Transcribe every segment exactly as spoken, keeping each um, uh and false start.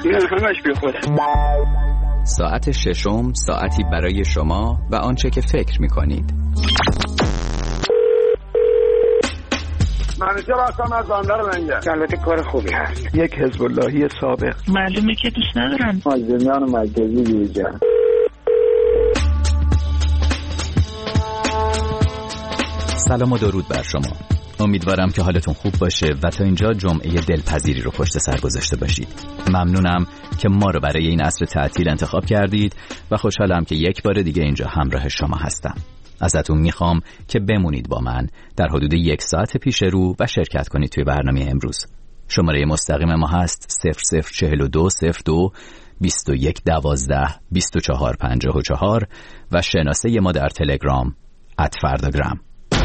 نه همش بی خوده. ساعت ششم، ساعتی برای شما و آنچه که فکر می‌کنید. منیجر هستم از بندر منگه. البته کار خوبی هست. یک حزب اللهی سابق. معلومه که دوست ندارن. مازدمیان مرکزی بیرجا. سلام و درود بر شما. امیدوارم که حالتون خوب باشه و تا اینجا جمعه دلپذیری رو پشت سر گذاشته باشید. ممنونم که ما رو برای این عصر تعطیل انتخاب کردید و خوشحالم که یک بار دیگه اینجا همراه شما هستم. ازتون میخوام که بمونید با من در حدود یک ساعت پیش رو و شرکت کنید توی برنامه امروز. شماره مستقیم ما هست صفر صفر چهل و دو صفر دو بیست و یک دوازده بیست و چهار پنجاه و چهار و شناسه ما در تلگرام ات فرداگرام.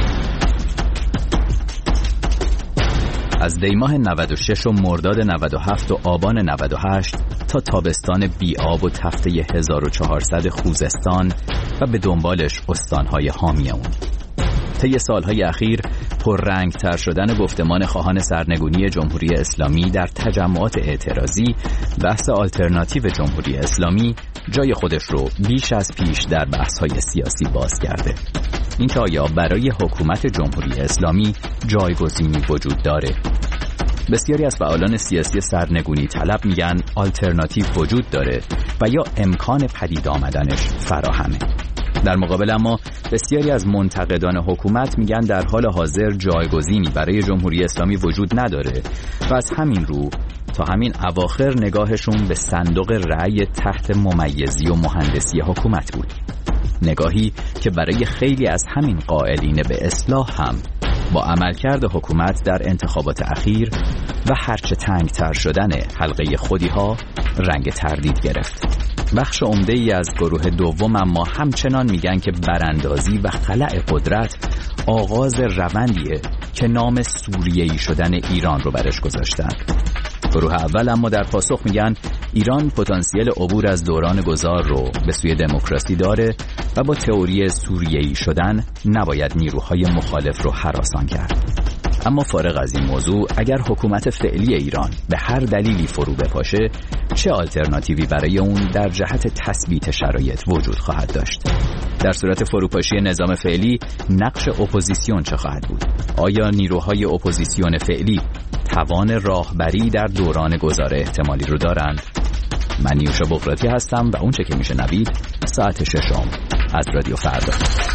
از دیماه نود و شش و مرداد نود و هفت و آبان نود و هشت تا تابستان بی‌آب و تفته هزار و چهارصد خوزستان و به دنبالش استانهای حامی اون. طی سالهای اخیر پررنگتر شدن گفتمان خواهان سرنگونی جمهوری اسلامی در تجمعات اعتراضی، بحث آلترناتیو جمهوری اسلامی جای خودش رو بیش از پیش در بحث‌های سیاسی باز کرده. اینکه آیا برای حکومت جمهوری اسلامی جایگزینی وجود داره؟ بسیاری از فعالان سیاسی سرنگونی طلب میگن آلترناتیو وجود داره و یا امکان پدید آمدنش فراهمه. در مقابل اما بسیاری از منتقدان حکومت میگن در حال حاضر جایگزینی برای جمهوری اسلامی وجود نداره و از همین رو تا همین اواخر نگاهشون به صندوق رأی تحت ممیزی و مهندسی حکومت بود. نگاهی که برای خیلی از همین قائلین به اصلاح هم با عملکرد حکومت در انتخابات اخیر و هرچه تنگتر شدن حلقه خودی‌ها رنگ تردید گرفت. بخش عمده‌ای از گروه دوم اما همچنان میگن که براندازی و خلأ قدرت آغاز روندیه که نام سوریه‌ای شدن ایران رو برش گذاشتن. گروه اول اما در پاسخ میگن ایران پتانسیل عبور از دوران گذار رو به سوی دموکراسی داره و با تئوری سوریه‌ای شدن نباید نیروهای مخالف رو هراسان کرد. اما فارغ از این موضوع، اگر حکومت فعلی ایران به هر دلیلی فرو بپاشه، چه آلترناتیوی برای اون در جهت تثبیت شرایط وجود خواهد داشت؟ در صورت فروپاشی نظام فعلی، نقش اپوزیسیون چه خواهد بود؟ آیا نیروهای اپوزیسیون فعلی توان راهبری در دوران گذار احتمالی رو دارند؟ من نیوشا بغراتی هستم و اون چه که میشه نوید ساعت ششم از رادیو فردا.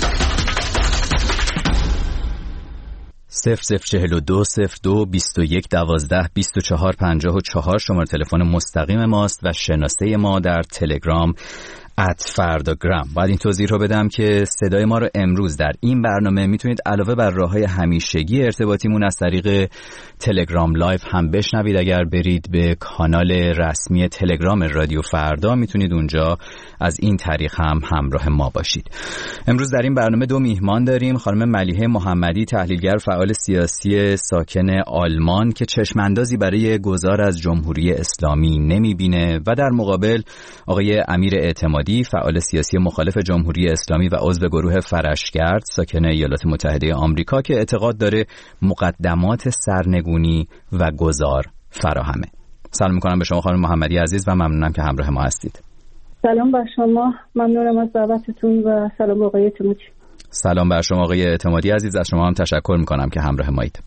صفر صفر چهل و دو صفر دو بیست و یک دوازده بیست و چهار پنجاه و چهار شماره تلفن مستقیم ماست و شناسه ما در تلگرام ات فرداگرام. باید این توضیح رو بدم که صدای ما رو امروز در این برنامه میتونید علاوه بر راه‌های همیشگی ارتباطیمون از طریق تلگرام لایو هم بشنوید. اگر برید به کانال رسمی تلگرام رادیو فردا میتونید اونجا از این طریق هم همراه ما باشید. امروز در این برنامه دو میهمان داریم. خانم ملیحه محمدی، تحلیلگر فعال سیاسی ساکن آلمان که چشماندازی برای گذار از جمهوری اسلامی نمیبینه، و در مقابل آقای امیر اعتمادی، فعال سیاسی مخالف جمهوری اسلامی و عضو گروه فرشگرد ساکن ایالات متحده آمریکا که اعتقاد داره مقدمات سرنگونی و گذار فراهمه. سلام میکنم به شما خانم محمدی عزیز و ممنونم که همراه ما هستید. سلام بر شما، ممنونم از دعوتتون و سلام آقای اعتمادی. سلام بر شما آقای اعتمادی عزیز، از شما هم تشکر میکنم که همراه مایید.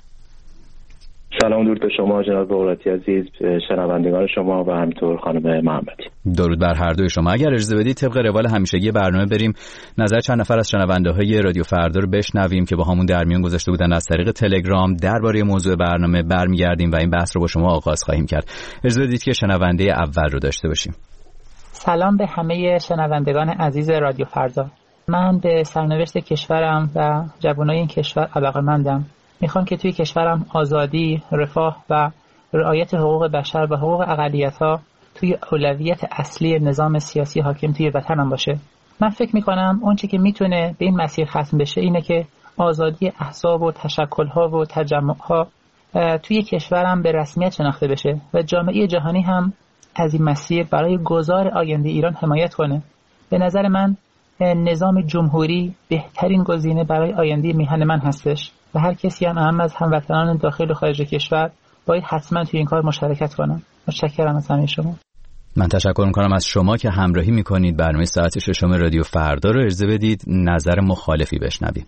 سلام درود به شما جناب بغراتی عزیز، شنوندگان شما و همینطور خانم محمدی. درود بر هر دوی شما. اگر اجازه بدید طبق روال همیشگی برنامه بریم نظر چند نفر از شنونده‌های رادیو فردا رو بشنویم که با همون در میون گذاشته بودن از طریق تلگرام درباره موضوع برنامه، برمیگردیم و این بحث رو با شما آغاز خواهیم کرد. اجازه بدید که شنونده اول رو داشته باشیم. سلام به همه شنوندگان عزیز رادیو فردا. من به سرنوشت کشورم و جوانای این کشور علاقه‌مندم. میخوام که توی کشورم آزادی، رفاه و رعایت حقوق بشر و حقوق اقلیت‌ها توی اولویت اصلی نظام سیاسی حاکم توی وطنم باشه. من فکر میکنم اون چی که میتونه به این مسیر ختم بشه اینه که آزادی احزاب و تشکل‌ها و تجمع‌ها توی کشورم به رسمیت شناخته بشه و جامعه جهانی هم از این مسیر برای گذار آینده ایران حمایت کنه. به نظر من نظام جمهوری بهترین گزینه برای آینده میهن من هستش و هر کسی هم اهم از هموطنان داخل و خارج کشور باید حتما توی این کار مشارکت کنه. متشکرم از همه شما. من تشکر میکنم از شما که همراهی میکنید. برنامه ساعت ششم رادیو فردا رو اجازه بدید نظر مخالفی بشنویم.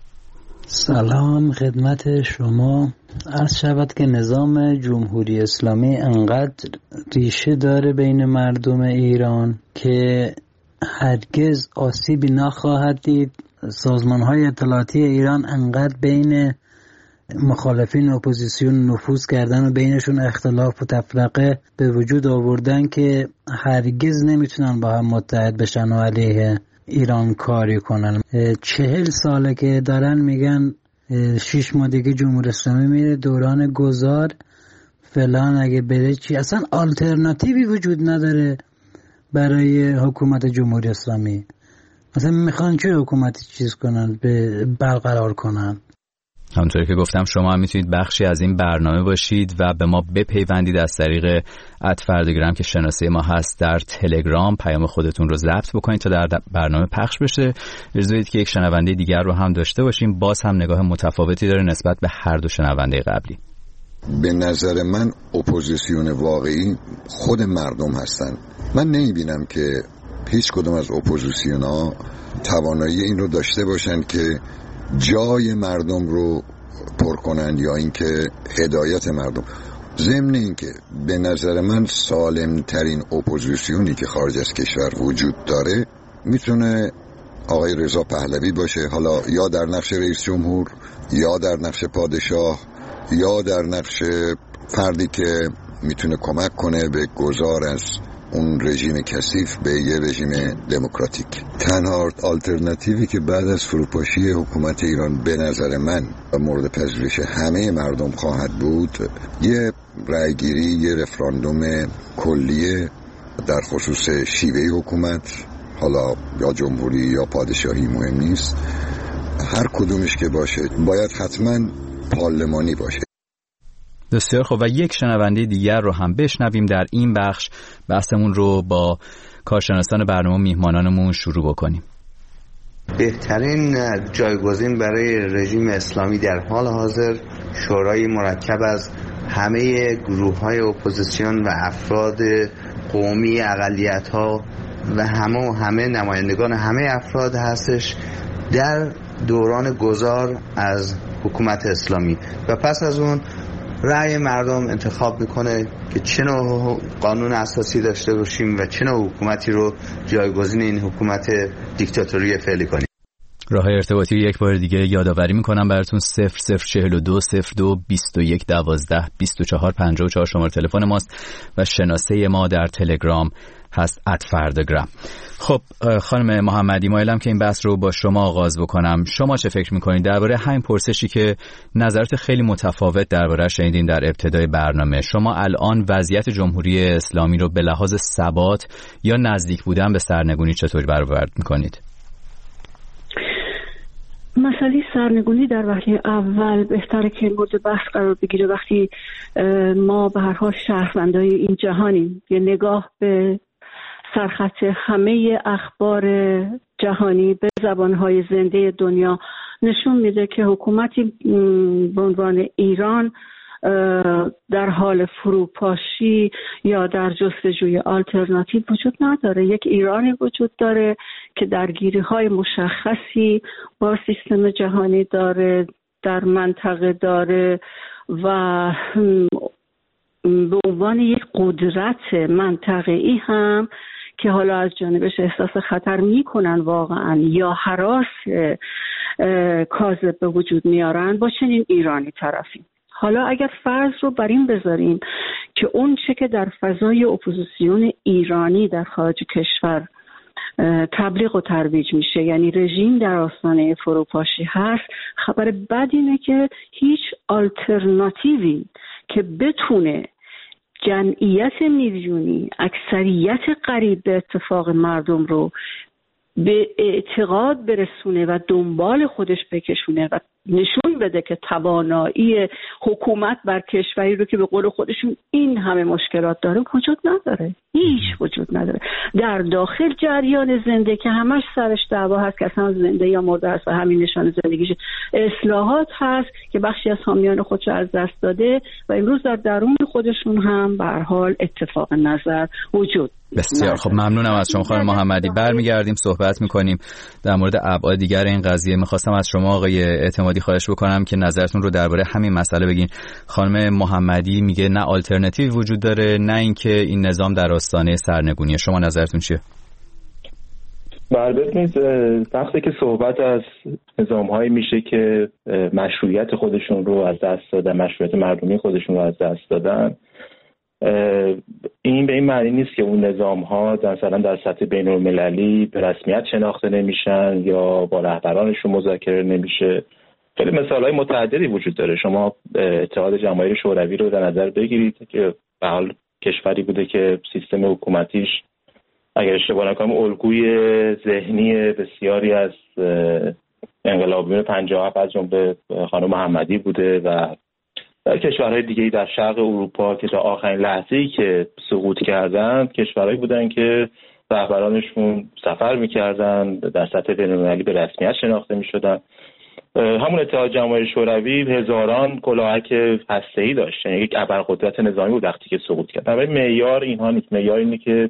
سلام خدمت شما. عرض شود که نظام جمهوری اسلامی انقدر ریشه داره بین مردم ایران که هرگز آسیبی نخواهد دید. سازمان‌های اطلاعاتی ایران انقدر بین مخالفین اپوزیسیون نفوذ کردن و بینشون اختلاف و تفرقه به وجود آوردن که هرگز نمیتونن با هم متحد بشن و علیه ایران کاری کنن. چهل ساله که دارن میگن شش ماه دیگه جمهوری اسلامی میره دوران گذار فلان، اگه بره چی؟ اصلا آلترناتیوی وجود نداره برای حکومت جمهوری اسلامی. مثلا میخوان چه حکومتی چیز کنن، به برقرار کنن؟ همونطوری که گفتم شما هم میتونید بخشی از این برنامه باشید و به ما بپیوندید از طریق ات فردگرام که شناسه ما هست در تلگرام. پیام خودتون رو ضبط بکنید تا در برنامه پخش بشه. اجازه بدید که یک شنونده دیگر رو هم داشته باشیم. باز هم نگاه متفاوتی داره نسبت به هر دو شنونده قبلی. به نظر من اپوزیسیون واقعی خود مردم هستن. من نمیبینم که هیچ کدوم از اپوزیسیون ها توانایی این رو داشته باشن که جای مردم رو پر کنند یا اینکه هدایت مردم. ضمن اینکه به نظر من سالم ترین اپوزیسیونی که خارج از کشور وجود داره میتونه آقای رضا پهلوی باشه، حالا یا در نقش رئیس جمهور یا در نقش پادشاه یا در نقش فردی که میتونه کمک کنه به گذار از اون رژیم کثیف به یه رژیم دموکراتیک. تنها آلترناتیوی که بعد از فروپاشی حکومت ایران به نظر من و مورد پذیرش همه مردم خواهد بود یه رأیگیری، یه رفراندوم کلیه در خصوص شیوه حکومت، حالا یا جمهوری یا پادشاهی مهم نیست، هر کدومش که باشه باید حتما پارلمانی باشه. بسیار خوب و یک شنونده دیگر رو هم بشنویم. در این بخش بحثمون رو با کارشناسان برنامه میهمانانمون شروع بکنیم. بهترین جایگزین برای رژیم اسلامی در حال حاضر شورای مرکب از همه گروه‌های اپوزیسیون و افراد قومی، اقلیت‌ها و همه و همه نمایندگان همه افراد هستش در دوران گذار از حکومت اسلامی و پس از اون رأی مردم انتخاب میکنه که چه نوع قانون اساسی داشته باشیم و چه نوع حکومتی رو جایگزین این حکومت دیکتاتوری فعلی کنیم. راه ارتباطی یک بار دیگه یادآوری میکنم براتون صفر صفر چهل و دو صفر دو بیست و یک دوازده بیست و چهار پنجاه و چهار شماره تلفن ماست و شناسه ما در تلگرام هست ات فردگرام. خب خانم محمدی، مایلم که این بحث رو با شما آغاز بکنم. شما چه فکر میکنید درباره همین پرسشی که نظرات خیلی متفاوت درباره شنیدیم در ابتدای برنامه؟ شما الان وضعیت جمهوری اسلامی رو به لحاظ ثبات یا نزدیک بودن به سرنگونی چطور برآورد میکنید؟ مسئله سرنگونی در وهله اول بهتره که مورد بحث قرار بگیره وقتی ما به هر حال شهروندای این جهانیم. یه نگاه به سرخط همه اخبار جهانی به زبانهای زنده دنیا نشون میده که حکومتی به عنوان ایران در حال فروپاشی یا در جستجوی آلترناتیو وجود نداره. یک ایرانی وجود داره که درگیری‌های مشخصی با سیستم جهانی داره، در منطقه داره و به عنوان یک قدرت منطقه‌ای هم که حالا از جانبش احساس خطر میکنن واقعا یا هراس کاذب به وجود میارن با چنین ایرانی طرفیم. حالا اگر فرض رو بر این بذاریم که اون چه که در فضای اپوزیسیون ایرانی در خارج کشور تبلیغ و ترویج میشه، یعنی رژیم در آستانه فروپاشی هست، خبر بد اینه که هیچ آلترناتیوی که بتونه جمعیت میلیونی، اکثریت قریب به اتفاق مردم رو به اعتقاد برسونه و دنبال خودش بکشونه و نشون بده که توانایی حکومت بر کشوری رو که به قول خودشون این همه مشکلات داره وجود نداره. هیچ وجود نداره. در داخل جریان زنده که همش سرش دعوا هست که اصلا زنده یا مرده هست و همین نشان زندگیش، اصلاحات هست که بخشی از حامیان خودش از دست داده و امروز در درون خودشون هم به هر حال اتفاق نظر وجود بسیار خب، ممنونم از شما خانم محمدی. برمیگردیم صحبت میکنیم در مورد ابعاد دیگر این قضیه. میخواستم از شما آقای اعتمادی خواهش بکنم که نظرتون رو درباره همین مسئله بگین. خانم محمدی میگه نه آلترناتیو وجود داره، نه اینکه این نظام در آستانه سرنگونیه. شما نظرتون چیه؟ بله، ببینید وقتی که صحبت از نظام‌هایی میشه که مشروعیت خودشون رو از دست دادن، مشروعیت مردمی خودشون رو از دست دادن، این به این معنی نیست که اون نظام‌ها مثلا در سطح بین‌المللی به رسمیت شناخته نمیشن یا با رهبرانشون مذاکره نمیشه. خیلی مثال‌های متعددی وجود داره. شما اتحاد جماهیر شوروی رو در نظر بگیرید که به حال کشوری بوده که سیستم حکومتیش اگر اشتباه نکنم الگوی ذهنی بسیاری از انقلابیون پنجاه و هفت از جمله خانم محمدی بوده و در کشورهای دیگه‌ای در شرق اروپا که تا آخرین لحظه‌ای که سقوط کردن کشورهایی بودن که رهبرانشون سفر می‌کردن، در سطح بین‌المللی به رسمیت شناخته می‌شدن. همون اتحاد جماهیر شوروی هزاران کلاهک هسته‌ای داشت، یعنی یک ابرقدرت نظامی بود وقتی که سقوط کرد. ولی معیار اینها نیست. معیار اینه که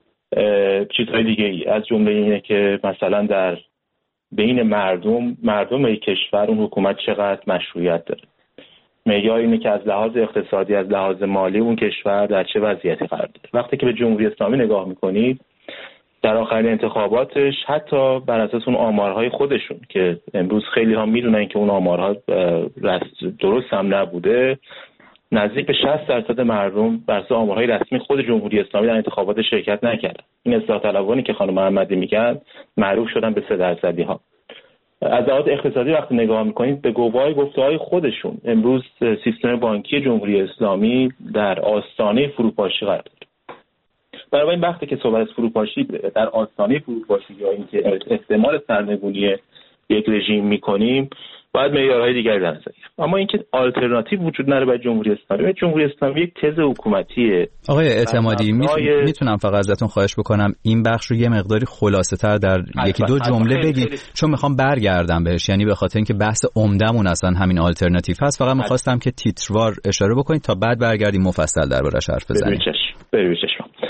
چیزهای دیگه ای از جمله اینه که مثلا در بین مردم مردم یک کشور اون حکومت چقدر مشروعیت داره. معیار اینه که از لحاظ اقتصادی، از لحاظ مالی اون کشور در چه وضعیتی قرار داره. وقتی که به جمهوری اسلامی نگاه میکنید در آخرین انتخاباتش حتی بر اساس اون آمارهای خودشون که امروز خیلی ها میدونن که اون آمارها درست هم نبوده، نزدیک به شصت درصد مردم بر اساس آمارهای رسمی خود جمهوری اسلامی در انتخابات شرکت نکردن. این اصلاح طلبانی که خانم محمدی میگن معروف شدن به سه درصدی ها. از لحاظ اقتصادی وقتی نگاه میکنید به گواهی گفته‌های خودشون امروز سیستم بانکی جمهوری اسلامی در آستانه فروپاشی قرار داره. برای این وقتی که صحبت از فروپاشی در آستانه فروپاشی یا اینکه احتمال سرنگونی یک رژیم میکنیم، باید معیارهای دیگری در نظر گرفت. اما اینکه آلترناتیو وجود نداره برای جمهوری اسلامی، جمهوری اسلامی یک تز حکومتیه. آقای اعتمادی میتونم فقط ازتون خواهش بکنم این بخش رو یه مقداری خلاصه تر در یکی دو جمله بگید، چون میخوام برگردم بهش، یعنی به خاطر اینکه بحث عمدمون اصلا همین آلترناتیو هست. فقط میخواستم که تیتروار اشاره بکنید تا بعد برگردیم مفصل دربارش حرف بزنیم. ببینید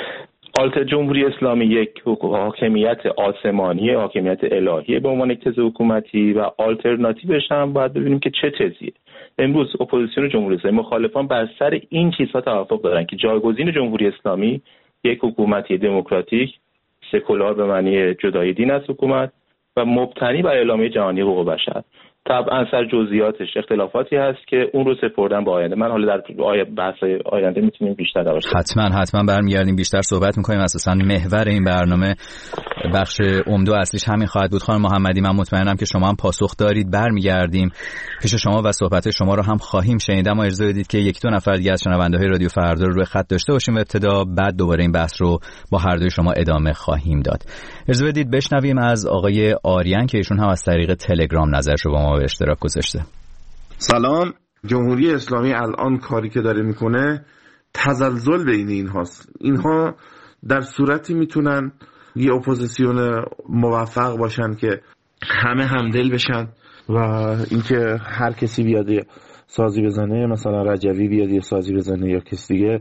آلت جمهوری اسلامی یک حاکمیت آسمانی، حاکمیت الهیه به عنوان یک تز حکومتی و آلترناتیوش هم باید ببینیم که چه تزیه. امروز اپوزیسیون جمهوری اسلامی، مخالفان بر سر این چیزها توافق دارن که جایگزین جمهوری اسلامی یک حکومتی دموکراتیک سکولار به معنی جدای دین از حکومت و مبتنی بر اعلامیه جهانی حقوق بشر. طبعا سر جزئیاتش اختلافاتی هست که اون رو سپردن به آینده. من حالا در بحث آینده میتونیم بیشتر دربارش حتما حتما برمیگردیم بیشتر صحبت میکنیم. اساسا محور این برنامه بخش عمده اصلیش همین خواهد بود. خانم محمدی من مطمئنم که شما هم پاسخ دارید. برمیگردیم پیش شما و صحبت شما رو هم خواهیم شنید، اما اجازه بدید که یک دو نفر دیگه از شنونده‌های رادیو فردا رو روی خط داشته باشیم ابتدا، بعد دوباره این بحث رو با هر دوی شما ادامه خواهیم داد. اجازه بدید بشنویم از آقای آریان که ایشون هم از طریق تلگرام نظرش رو با ما به اشتراک گذاشته. سلام. جمهوری اسلامی الان کاری که داره میکنه تزلزل بین اینهاست. اینها در صورتی میتونن یه اپوزیسیون موفق باشن که همه همدل بشن و اینکه هر کسی بیاد سازی بزنه، مثلا رجوی بیاد یه سازی بزنه یا کسی دیگه.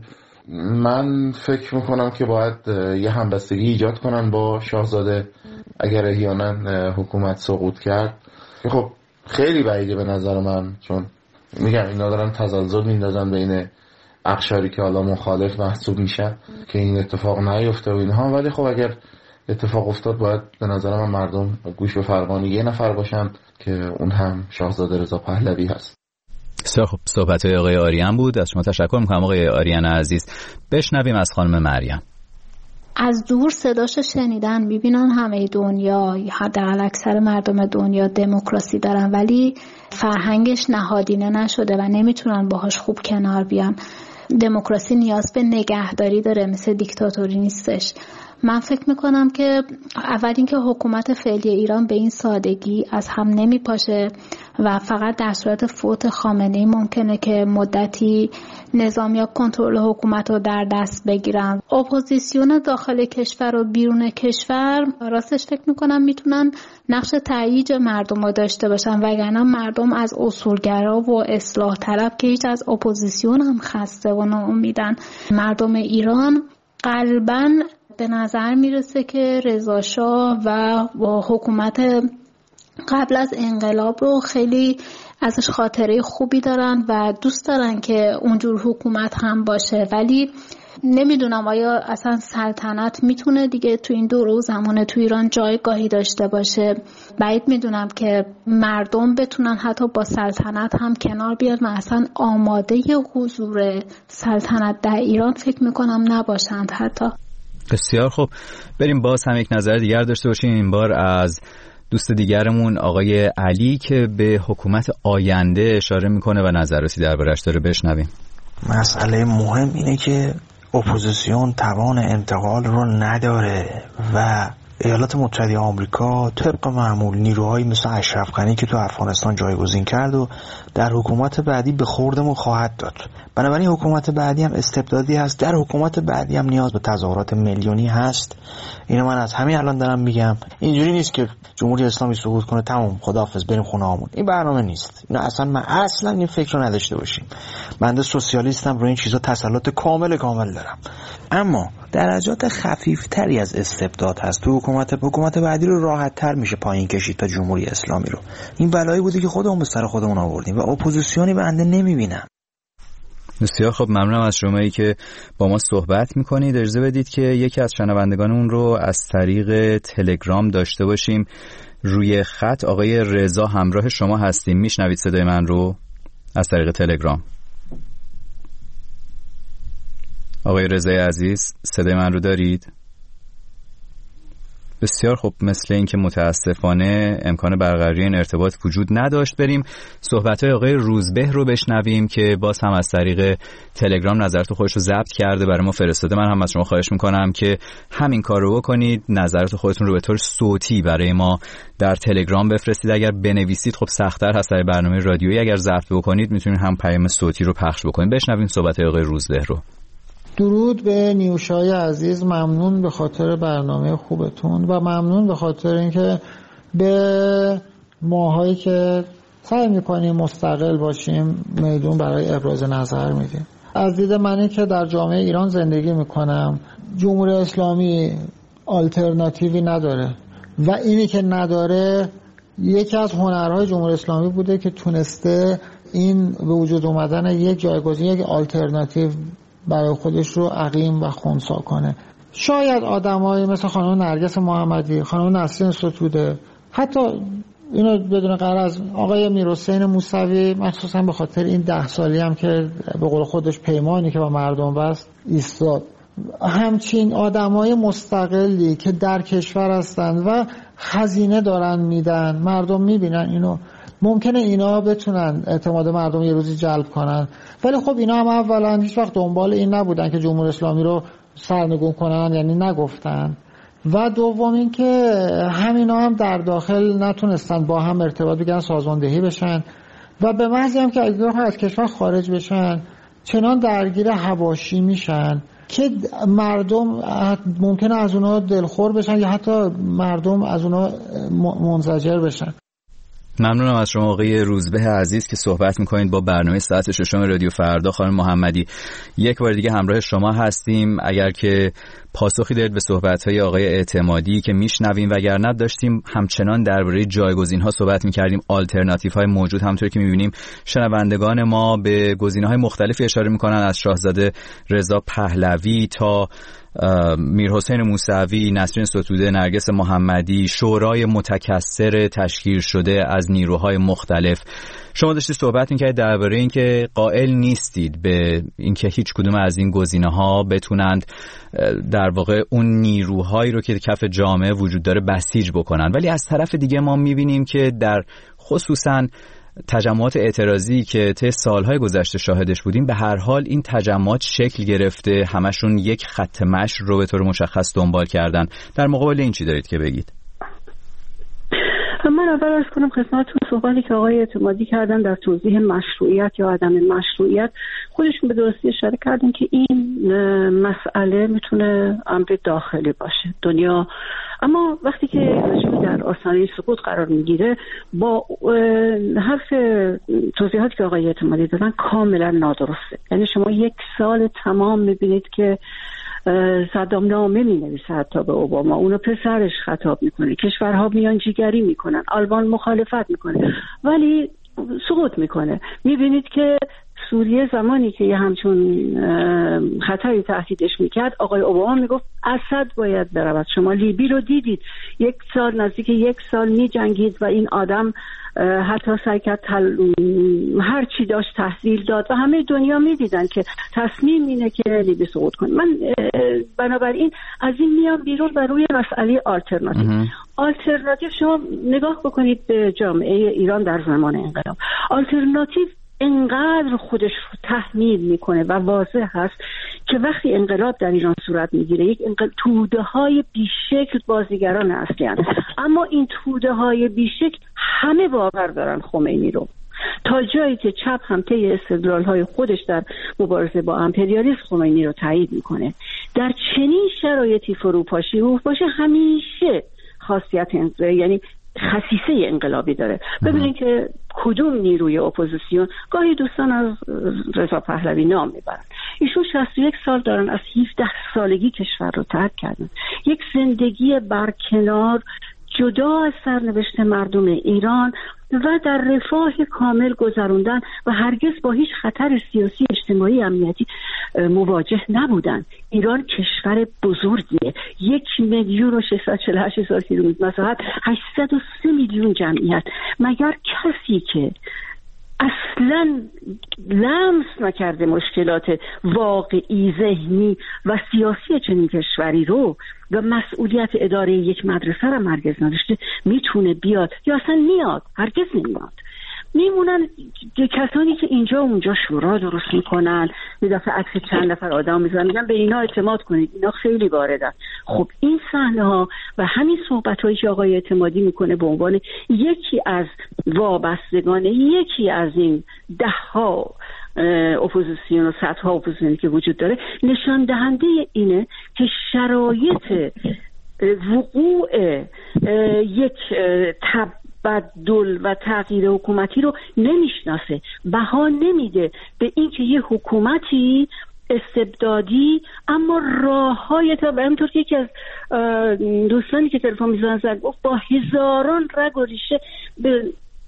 من فکر میکنم که باید یه همبستگی ایجاد کنن با شاهزاده اگر احیانا حکومت سقوط کرد. خب خیلی بعیده به نظر من، چون میگم اینا دارن تزلزل میندازن بین اقشاری که حالا مخالف محسوب میشن که این اتفاق نیفته و اینها. ولی خب اگر اتفاق افتاد باید به نظر من مردم گوش به فرمان یه نفر باشن که اون هم شاهزاده رضا پهلوی هست. خب صحبت های آقای آریان بود. از شما تشکر میکنم آقای آریان عزیز. بشنویم از خانم مریم. از دور صداشو شنیدن میبینن همه دنیا، حداقل اکثر مردم دنیا دموکراسی دارن ولی فرهنگش نهادینه نشده و نمیتونن باهاش خوب کنار بیان. دموکراسی نیاز به نگهداری داره، مثل دیکتاتوری نیستش. من فکر میکنم که اول اینکه حکومت فعلی ایران به این سادگی از هم نمیپاشه و فقط در صورت فوت خامنه‌ای ممکنه که مدتی نظامیا کنترل حکومت رو در دست بگیرن. اپوزیسیون داخل کشور و بیرون کشور راستش فکر میکنم میتونن نقش تأیید مردم رو داشته باشن، وگرنه مردم از اصولگرا و اصلاح طلب که هیچ از اپوزیسیون هم خسته و ناامیدن. مردم ایران قلباً به نظر میرسه که رضا شاه و با حکومت قبل از انقلاب رو خیلی ازش خاطره خوبی دارن و دوست دارن که اونجور حکومت هم باشه، ولی نمیدونم آیا اصلا سلطنت میتونه دیگه تو این دوره و زمانه تو ایران جایگاهی داشته باشه. بعید میدونم که مردم بتونن حتی با سلطنت هم کنار بیان و اصلا آماده حضور سلطنت در ایران فکر میکنم نباشند حتی. بسیار خوب، بریم باز هم یک نظر دیگر داشته باشیم، این بار از دوست دیگرمون آقای علی که به حکومت آینده اشاره میکنه و نظراتی دربارش داره، بشنویم. مسئله مهم اینه که اپوزیسیون توان انتقال رو نداره و ایالات متحده آمریکا طبق معمول نیروهایی مثل اشرف غنی که تو افغانستان جایگزین کرد و در حکومت بعدی به خوردمون خواهد داد. بنابراین حکومت بعدی هم استبدادی هست، در حکومت بعدی هم نیاز به تظاهرات میلیونی هست. اینو من از همین الان دارم میگم. اینجوری نیست که جمهوری اسلامی سقوط کنه تمام خداحافظ بریم خونه‌هامون. این برنامه نیست. اینا اصلا من اصلا این فکر رو نداشته باشیم. بنده سوسیالیستم، روی این چیزا تسلط کامل کامل دارم. اما درجات خفیفتری از استبداد هست. تو حکومت حکومت بعدی رو راحت تر میشه پایین کشید تا جمهوری اسلامی رو. این بلایی بوده که خودمون به سر خودمون آوردیم و اپوزیسیونی بنده نمیبینم. بسیار خب، ممنونم از شمایی که با ما صحبت میکنید. اجازه بدید که یکی از شنوندگانمون رو از طریق تلگرام داشته باشیم روی خط. آقای رضا همراه شما هستیم، میشنوید صدای من رو از طریق تلگرام؟ آقای رضای عزیز صدای من رو دارید؟ بسیار خب، مثل این که متاسفانه امکان برقراری این ارتباط وجود نداشت. بریم صحبت‌های آقای روزبه رو بشنویم که باز هم از طریق تلگرام نظرات خودش رو ضبط کرده برای ما فرستاده. من هم از شما خواهش میکنم که همین کار رو بکنید، نظرات خودتون رو به طور صوتی برای ما در تلگرام بفرستید. اگر بنویسید خب سخت‌تر هست، در برنامه رادیویی اگر ضبط بکنید میتونید هم پیام صوتی رو پخش بکنید. بشنویم صحبت‌های آقای روزبه رو. درود به نیوشای عزیز، ممنون به خاطر برنامه خوبتون و ممنون به خاطر اینکه به ماهایی که سعی میکنیم مستقل باشیم میدون برای ابراز نظر میدیم. از دید منی که در جامعه ایران زندگی میکنم، جمهوری اسلامی آلترناتیوی نداره و اینی که نداره یکی از هنرهای جمهوری اسلامی بوده که تونسته این به وجود اومدن یک جایگزین، یک آلترناتیو برای خودش رو عقیم و خنثی کنه. شاید آدمایی مثل خانم نرگس محمدی، خانم نسرین ستوده، حتی اینو بدون غرض آقای میرحسین موسوی، مخصوصا به خاطر این ده سالی هم که به قول خودش پیمانی که با مردم بست ایستاد، همچین آدمای مستقلی که در کشور هستن و خزینه دارن میدن، مردم میبینن اینو، ممکنه اینا بتونن اعتماد مردم یه روزی جلب کنن. ولی خب اینا هم اولا هیچ وقت دنبال این نبودن که جمهوری اسلامی رو سرنگون کنن، یعنی نگفتن. و دوم این که همینا هم در داخل نتونستن با هم ارتباط بگیرن، سازماندهی بشن و به محضی هم که اگه از کشور خارج بشن چنان درگیر حواشی میشن که مردم ممکنه از اونا دلخور بشن یا حتی مردم از اونا منزجر بشن. ممنونم از شما آقای روزبه عزیز که صحبت میکنید با برنامه ساعت ششم رادیو فردا. خانم محمدی، یک بار دیگه همراه شما هستیم. اگر که پاسخی دارید به صحبت‌های آقای اعتمادی که میشنویم، وگرنه داشتیم همچنان درباره جایگزین‌ها صحبت می‌کردیم، آلترناتیوهای موجود. همونطور که می‌بینیم شنوندگان ما به گزینه‌های مختلفی اشاره می‌کنن، از شاهزاده رضا پهلوی تا میرحسین موسوی، نسرین ستوده، نرگس محمدی، شورای متکثر تشکیل شده از نیروهای مختلف. شما داشتید صحبت می‌کردید درباره اینکه قائل نیستید به اینکه هیچ کدوم از این گزینه‌ها بتونند در واقع اون نیروهایی رو که کف جامعه وجود داره بسیج بکنن، ولی از طرف دیگه ما می‌بینیم که در خصوصاً تجمعات اعتراضی که طی سالهای گذشته شاهدش بودیم، به هر حال این تجمعات شکل گرفته، همشون یک خط مشی رو به طور مشخص دنبال کردن. در مقابل این چی دارید که بگید؟ من اول عرض کنم خدمتتون صحبتی که آقای اعتمادی کردن در توضیح مشروعیت یا عدم مشروعیت، خودشون به درستی اشاره کردن که این مسئله میتونه امر داخلی باشه دنیا، اما وقتی که رژیم در آستانه سقوط قرار میگیره با حرف توضیحاتی که آقای اعتمادی دادن کاملا نادرسته. یعنی شما یک سال تمام میبینید که صدام نامه می نویسه حتی به اوباما، اونو پسرش خطاب میکنه، کشورها میانجیگری میکنن، آلمان مخالفت میکنه ولی سقوط میکنه. میبینید که سوریه زمانی که یه همچون خطری تهدیدش میکرد، آقای اوباما میگفت اسد باید برود. شما لیبی رو دیدید، یک سال نزدیک یک سال میجنگید و این آدم حتی سعی کرد تل... هر چی داشت تحویل داد و همه دنیا میدیدن که تصمیم اینه که لیبی سقوط کنه. من بنابراین از این میام بیرون و روی مسئله آلترناتیو. آلترناتیو شما نگاه بکنید به جامعه ایران در زمان انقلاب. آلترناتیو انقدر خودش تحمیل میکنه و واضح هست که وقتی انقلاب در ایران صورت میگیره، یک انقلاب توده های بیشکل بازیگران اصلی هست، اما این توده های بیشکل همه باور دارن خمینی رو، تا جایی که چپ هم طی استدلال های خودش در مبارزه با امپریالیسم خمینی رو تایید میکنه. در چنین شرایطی فروپاشی فروپاشی همیشه خاصیت یعنی خصیصه انقلابی داره. ببینید که کدوم نیروی اپوزیسیون، گاهی دوستان از رضا پهلوی نام میبرن، ایشون شصت و یک سال دارن، از هفده سالگی کشور رو ترک کردن، یک زندگی برکنار جدا از سرنوشت مردم ایران و در رفاه کامل گذروندن و هرگز با هیچ خطر سیاسی اجتماعی امنیتی مواجه نبودن. ایران کشور بزرگیه، یک میلیون و ششصد و چهل و هشت هزار کیلومتر مساحت، هشتصد و سه میلیون جمعیت. مگر کسی که اصلا لمس نکرده مشکلات واقعی ذهنی و سیاسی چنین کشوری رو و مسئولیت اداره یک مدرسه را هرگز نداشته میتونه بیاد یا اصلا میاد؟ هرگز نمیاد. میمونن کسانی که اینجا و اونجا شورا درست میکنن، یه دفعه عکس چند نفر آدم میذارن، میگن به اینا اعتماد کنید، اینا خیلی واردن. خب این صحنه ها و همین صحبت هایی که آقای اعتمادی میکنه به عنوان یکی از وابستگان یکی از این ده ها اپوزیسیون و صدها اپوزیسیونی که وجود داره، نشان دهنده اینه که شرایط وقوع یک تب بدل و تغییر حکومتی رو نمیشناسه، بها نمیده به اینکه یه حکومتی استبدادی اما راه‌های تا به همینطور که یکی از دوستانی که تلفن میزنن زد گفت با هزاران رگ و ریشه به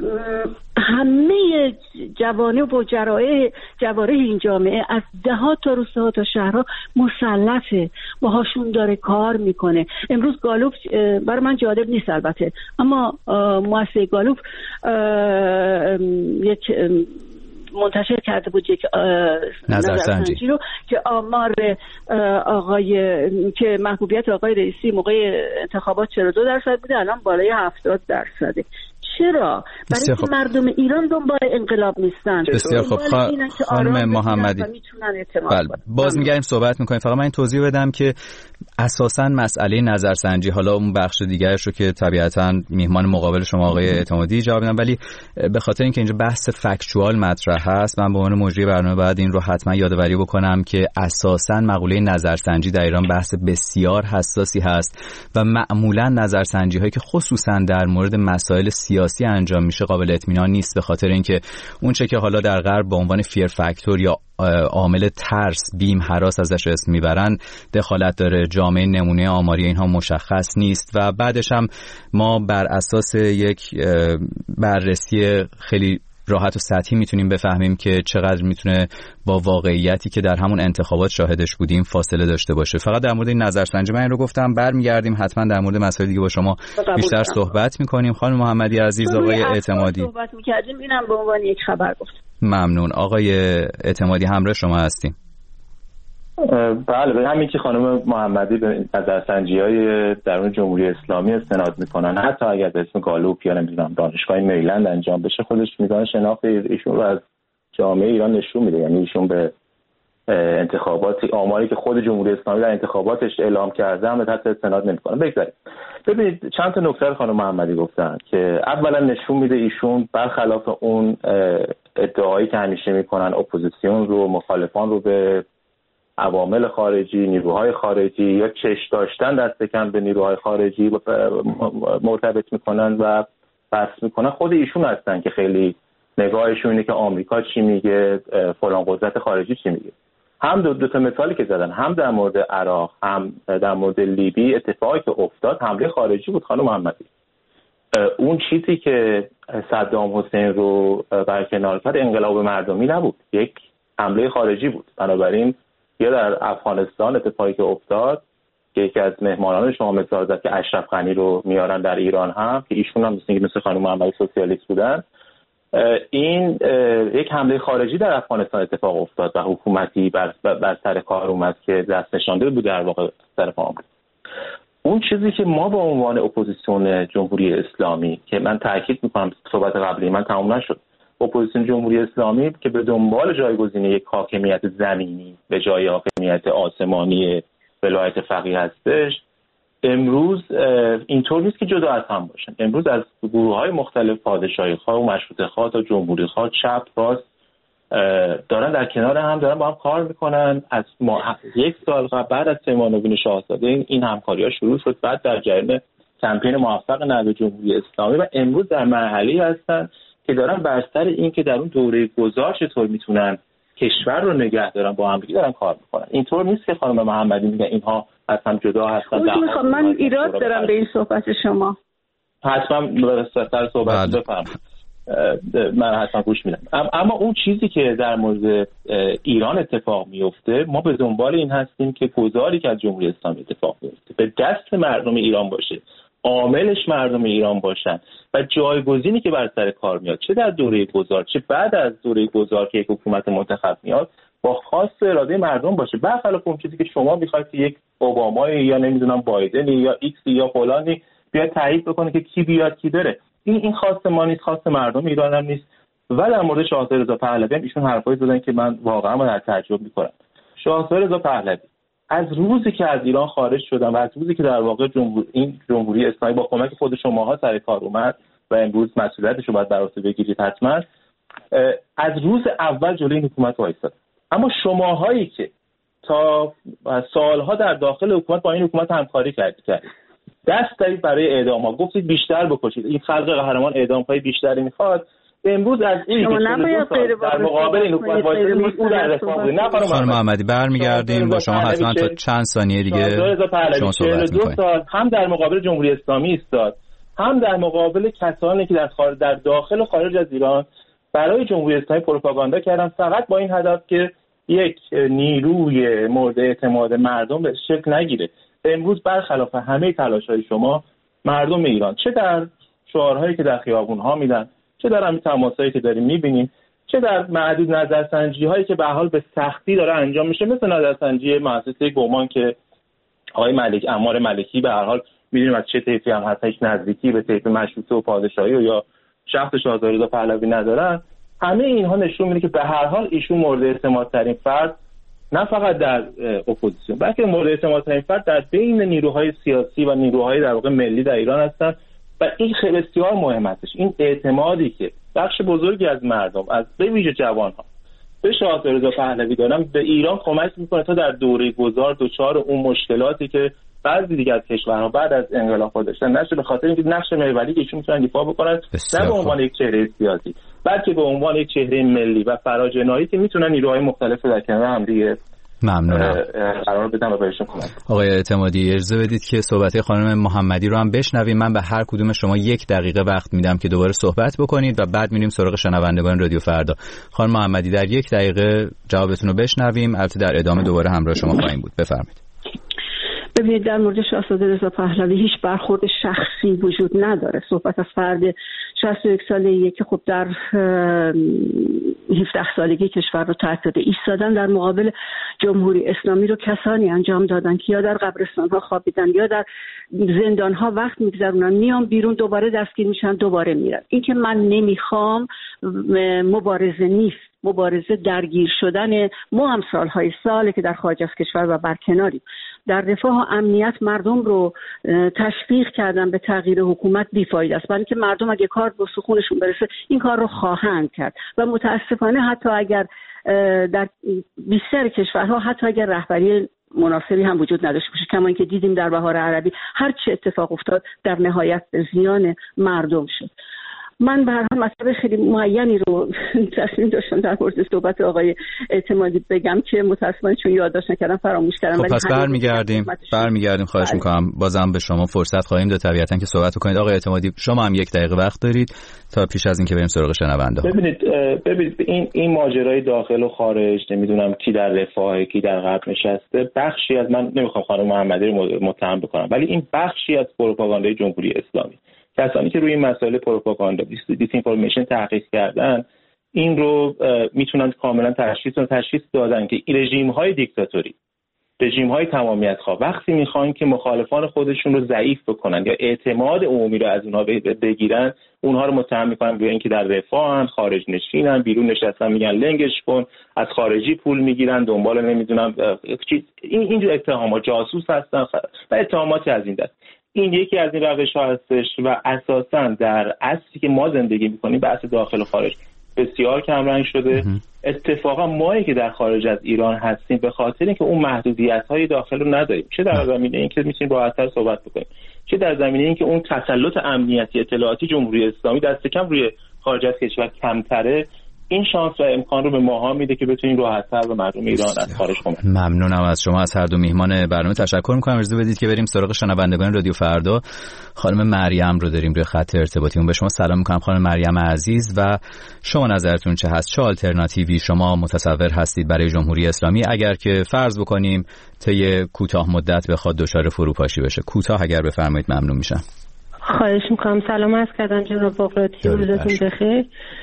همه جوانب و جرایح جواره این جامعه از دهات تا روستاها تا شهرها مسلطه، باهاشون داره کار میکنه. امروز گالوپ برای من جالب نیست البته، اما مؤسسه گالوپ یک منتشر کرده بود یک نظرسنجی رو که آمار آقای که محبوبیت آقای رئیسی موقع انتخابات چهل و دو درصد بوده، الان بالای هفتاد درصده. چرا؟ برای اینکه مردم ایران دنبال انقلاب نیستن. بسیار خوب. خانم محمدی بله باز میگردیم صحبت میکنیم. فقط من این توضیح بدم که اساساً مسئله نظرسنجی، حالا اون بخش دیگرش رو که طبیعتاً میهمان مقابل شما آقای اعتمادی جواب میدن، ولی به خاطر اینکه اینجا بحث فکتوال مطرح هست، من به عنوان مجری برنامه باید این رو حتما یادآوری بکنم که اساساً مقوله نظرسنجی در ایران بحث بسیار حساسی هست و معمولاً نظرسنجی هایی که خصوصاً در مورد مسائل سیاسی انجام میشه قابل اطمینان نیست، به خاطر اینکه اون چه که حالا در غرب به عنوان فیر فاکتور یا عامل ترس، بیم، هراس ازش اسم میبرن دخالت داره. جامعه نمونه آماری اینها مشخص نیست و بعدش هم ما بر اساس یک بررسی خیلی راحت و سطحی میتونیم بفهمیم که چقدر میتونه با واقعیتی که در همون انتخابات شاهدش بودیم فاصله داشته باشه. فقط در مورد این نظرسنجی من این رو گفتم، برمیگردیم حتما در مورد مسائل دیگه با شما بیشتر صحبت میکنیم. خانم محمدی عزیز، آقای اعتمادی صحبت میکردیم، اینم به عنوان یک خبر گفتم. ممنون. آقای اعتمادی همراه شما هستیم. بله، به همین که خانم محمدی به نظرسنجی‌های درون جمهوری اسلامی استناد میکنن، حتی اگر به اسم گالوپ یا نمیدونم دانشگاه میلند انجام بشه، خودش میزان شناخت ایشون رو از جامعه ایران نشون میده. یعنی ایشون به انتخابات آماری که خود جمهوری اسلامی در انتخاباتش اعلام کرده هم به تحت استناد نمیکنه. بگذارید ببینید چند تا نکته خانم محمدی گفتن که اولا نشون میده ایشون برخلاف اون ادعایی که همیشه میکنن اپوزیسیون رو، مخالفان رو به عوامل خارجی، نیروهای خارجی یا چش داشتن دست کم به نیروهای خارجی مرتبط میکنن و بحث میکنن، خود ایشون هستن که خیلی نگاهشون اینه که آمریکا چی میگه، فلان قدرت خارجی چی میگه. هم دو, دو تا مثالی که زدن، هم در مورد عراق هم در مورد لیبی اتفاقی که افتاد حمله خارجی بود خانم محمدی. اون چیزی که صدام حسین رو برکنار کرد انقلاب مردمی نبود، یک حمله خارجی بود. بنابراین یا در افغانستان اتفاقی که افتاد که یکی از مهمانان شما مثال زد که اشرف غنی رو میارن در ایران هم که ایشون هم مثل مثل خانم محمدی سوسیالیست بودن، این یک حمله خارجی در افغانستان اتفاق افتاد و حکومتی بر, بر سر کار اومد که دست نشانده بود در واقع طرف آمریکا. اون چیزی که ما به عنوان اپوزیسیون جمهوری اسلامی که من تاکید میکنم صحبت قبلی من تمام نشد، اپوزیسیون جمهوری اسلامی که به دنبال جایگزینی یک حاکمیت زمینی به جای حاکمیت آسمانی ولایت فقیه هستش، امروز اینطور نیست که جدا از هم باشن. امروز از گروه‌های مختلف، پادشاهی‌خواه و مشروطه‌خواه تا جمهوری‌خواه، چپ راست، دارن در کنار هم دارن با هم کار میکنن. از ما یک سال قبل بعد از پیمان نوین شاهزاده این همکاری‌ها شروع شد، بعد در جریان کمپین موفق نهضت جمهوری اسلامی و امروز در مرحله‌ای هستن که دارن بر سر این که در اون دوره گذار چطور میتونن کشور رو نگه دارن با هم دیگه دارن کار میکنن. اینطور نیست که خانم محمدی میگه اینها از هم جدا هستن. خب من ایراد دارم به این صحبت شما. حتما سر صحبت بفرمایید. من حتما گوش میدم. اما اون چیزی که در مورد ایران اتفاق میفته، ما به دنبال این هستیم که گذاری که از جمهوری اسلامی اتفاق میفته به دست مردم ایران باشه، عاملش مردم ایران باشن و جایگزینی که بر سر کار میاد، چه در دوره گذار چه بعد از دوره گذار که یک حکومت منتخب میاد، با خاص اراده مردم باشه. برخلاف اون چیزی که شما میخواید که یک اوبامایی یا نمیدونم بایدنی یا ایکس یا فلانی بیاد تایید بکنه که کی بیاد کی بره. این این خاص ما نیست، خاص مردم ایران هم نیست. و در مورد شاهزاده رضا پهلوی هم ایشون حرفایی زدن که من واقعا من تعجب میکنم. شاهزاده رضا پهلوی از روزی که از ایران خارج شدن و از روزی که در واقع جمهور این جمهوری اسلامی با کمک خود شماها سر کار اومد و امروز مسئولیتش رو باید بر عهده بگیرید حتما، از روز اول جلوی حکومت وایساد. اما شماهایی که تا سالها در داخل حکومت با این حکومت همکاری کردید کردید دست دارید برای اعدام ها، گفتید بیشتر بکشید، این خلق قهرمان اعدام های بیشتری میخواد. امروز از این که در مقابل این حکومت وایسید او در رفاه بود. نه خانم محمدی برمیگردیم با شما حتما تا چند ثانیه دیگه شما صحبت می‌کنید. سال هم در مقابل جمهوری اسلامی ایستاد، هم در مقابل کسانی که در خارج در داخل و خارج از ایران برای جمهوری اسلامی پروپاگاندا کردن، فقط با این هدف که یک نیروی مورد اعتماد مردم به شکل نگیره. امروز برخلاف همه تلاش‌های شما، مردم ایران چه در شعارهایی که در خیابون‌ها میدن، چه در همین تماسایی که داریم می‌بینیم، چه در معدود نظرسنجی‌هایی که به حال به سختی داره انجام میشه، مثل نظرسنجی مؤسسه گومان که آقای ملک عمار ملکی به هر حال می‌دونیم از چه طیفی هم هست، هیچ نزدیکی به طیف مشروطه و پادشاهی و یا شخص شاهزاده رضا پهلوی ندارن. همه اینها نشون میده که به هر حال ایشون مورد اعتمادترین فرد نه فقط در اپوزیسیون بلکه مورد اعتمادترین فرد در بین نیروهای سیاسی و نیروهای در واقع ملی در ایران هستن و این خیلی بسیار مهم هستش. این اعتمادی که بخش بزرگی از مردم از به ویژه جوان‌ها به شاهزاده رضا پهلوی دارن به ایران کمک میکنه تا در دوره گذار دچار اون مشکلاتی که بعضی دیگه از کشورها بعد از انقلاب داشتن نشه، به خاطر اینکه نقش محوری که ایشون میتونن دفاع بکنن نه به عنوان یک چهره سیاسی بلکه به عنوان یک چهره ملی و فراجناحی که میتونن نیروهای مختلف در کنار هم دیگه ممنونم قرار بدم و بهشون کمک. آقای اعتمادی اجازه بدید که صحبت خانم محمدی رو هم بشنویم. من به هر کدوم شما یک دقیقه وقت میدم که دوباره صحبت بکنید و بعد میریم سراغ شنوندگان رادیو فردا. خانم محمدی در یک دقیقه جوابتون رو بشنویم، البته در ادامه دوباره همراه شما خواهیم بود. بفرمایید. ببینید در مورد شاهزاده رضا پهلوی هیچ برخورد شخصی وجود نداره. صحبت از فرد شصت و یک ساله‌ای که خب در هفده سالگی کشور رو ترک داده، ایستادن در مقابل جمهوری اسلامی رو کسانی انجام دادن که یا در قبرستان‌ها خوابیدن یا در زندان‌ها وقت می‌گذرونن، میان بیرون دوباره دستگیر میشن دوباره میرن. این که من نمیخوام مبارزه نیست، مبارزه درگیر شدن ما هم سالهای ساله که در خارج از کشور و برکناریم. در رفاه و امنیت مردم رو تشویق کردن به تغییر حکومت بیفاید است، برای که مردم اگه کار به سخونشون برسه این کار رو خواهند کرد و متاسفانه حتی اگر در بیشتر کشورها حتی اگر رهبری مناسبی هم وجود نداشته باشه، کما اینکه دیدیم در بهار عربی هر چه اتفاق افتاد در نهایت به زیان مردم شد. من به هر حال مطلب خیلی معینی رو تصمیم داشتم در مورد صحبت آقای اعتمادی بگم که متأسفانه چون یادداشت نکردم فراموش کردم. خب پس برمیگردیم برمیگردیم خواهش میکنم بازم به شما فرصت خواهیم داد طبیعتا که صحبت کنید. آقای اعتمادی شما هم یک دقیقه وقت دارید تا پیش از اینکه بریم سراغ شنونده. ببینید ببینید این این ماجرای داخل و خارج، نمیدونم کی در رفاه کی در غرب نشسته، بخشی از، من نمیخوام خانم محمدی رو متهم بکنم، ولی این بخشی از پروپاگاندای جمهوری اسلامی، کسانی که روی این مسائل پروپاگاندا دیس اینفورمیشن تحقیق کردن این رو میتونن کاملا تشخیص و تشخیص دادن که رژیم های دیکتاتوری، رژیم های تمامیت خواه وقتی میخوان که مخالفان خودشون رو ضعیف بکنن یا اعتماد عمومی رو از اونها بگیرن، اونها رو متهم میکنن به اینکه در رفاهن، خارج نشینن، بیرون نشستن، میگن لنگش کن، از خارجی پول میگیرن، دنبال نمیدونم چیز، این اینجور اتهامات، جاسوس هستن و اتهاماتی از این دست. این یکی از این روش‌ها هستش و اساساً در عصری که ما زندگی می‌کنیم بحث داخل و خارج بسیار کمرنگ شده. اتفاقا مایی که در خارج از ایران هستیم به خاطر اینکه اون محدودیت‌های داخل رو نداریم، چه در زمینه اینکه می‌تونیم راحت‌تر صحبت بکنیم، چه در زمینه اینکه اون تسلط امنیتی اطلاعاتی جمهوری اسلامی دست کم روی خارج از کشور کمتره. این شانس و امکان رو به ماها میده که بتونیم راحت‌تر به مردم ایران از خارج کنیم. ممنونم از شما، از هر دو میهمان برنامه تشکر می‌کنم. اجازه بدید که بریم سراغ شنوندگان رادیو فردا. خانم مریم رو داریم روی خط ارتباطیمون. به شما سلام می‌کنم خانم مریم عزیز و شما نظرتون چه هست؟ چه آلترناتیوی شما متصور هستید برای جمهوری اسلامی اگر که فرض بکنیم طی کوتاه مدت بخواد دچار فروپاشی بشه؟ کوتاه اگر بفرمایید ممنون میشم. خواهش میکنم. سلام عرض کردم جناب بغراتی، روزتون بخیر.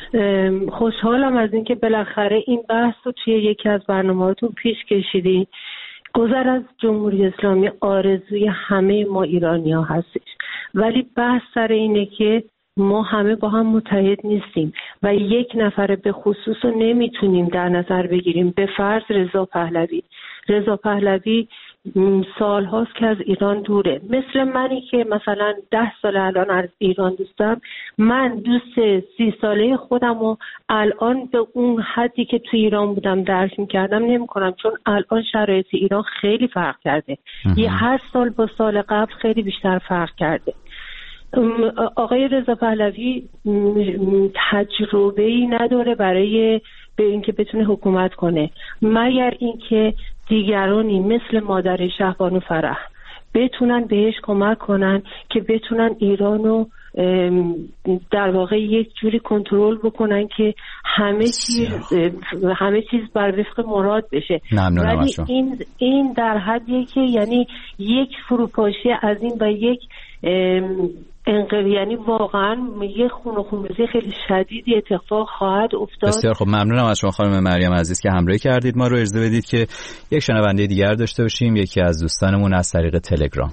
خوشحالم از اینکه بالاخره این بحث رو توی یکی از برنامه‌هاتون پیش کشیدین. گذر از جمهوری اسلامی آرزوی همه ما ایرانی‌ها هستش، ولی بحث سر اینه که ما همه با هم متحد نیستیم و یک نفر به خصوص رو نمیتونیم در نظر بگیریم. به فرض رضا پهلوی رضا پهلوی سال هاست که از ایران دوره، مثل منی که مثلا ده سال الان از ایران دوستم. من دوست سی ساله خودم و الان به اون حدی که تو ایران بودم درک میکردم نمی کنم، چون الان شرایط ایران خیلی فرق کرده. یه هر سال با سال قبل خیلی بیشتر فرق کرده. آقای رضا پهلوی تجربه‌ای نداره برای به اینکه بتونه حکومت کنه، مگر اینکه دیگرانی مثل مادر شهبانو فرح بتونن بهش کمک کنن که بتونن ایرانو در واقع یک جوری کنترل بکنن که همه چیز همه چیز بر وفق مراد بشه. ولی این این در حدیه که یعنی یک فروپاشی از این و یک انقلاب، یعنی واقعا یه خون و خونریزی خیلی شدیدی اتفاق خواهد افتاد. بسیار خب، ممنونم از شما خانم مریم عزیز که همراهی کردید. ما رو اجازه بدید که یک شنونده دیگر داشته باشیم، یکی از دوستانمون از طریق تلگرام.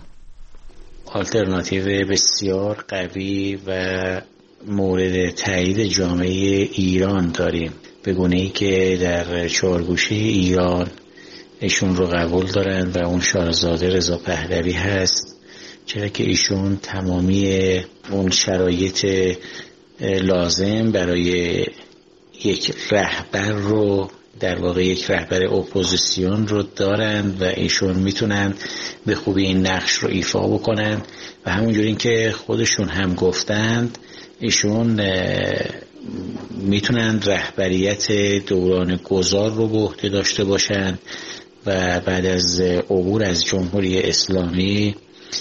آلترناتیو بسیار قوی و مورد تایید جامعه ایران داریم، به گونه‌ای که در چهارگوشه ایران ایشون رو قبول دارن و اون شاهزاده رضا پهلوی هست، چرا که ایشون تمامی اون شرایط لازم برای یک رهبر رو، در واقع یک رهبر اپوزیسیون رو دارن و ایشون میتونن به خوبی این نقش رو ایفا بکنن و همونجوری که خودشون هم گفتند ایشون میتونن رهبریت دوران گذار رو به عهده داشته باشن و بعد از عبور از جمهوری اسلامی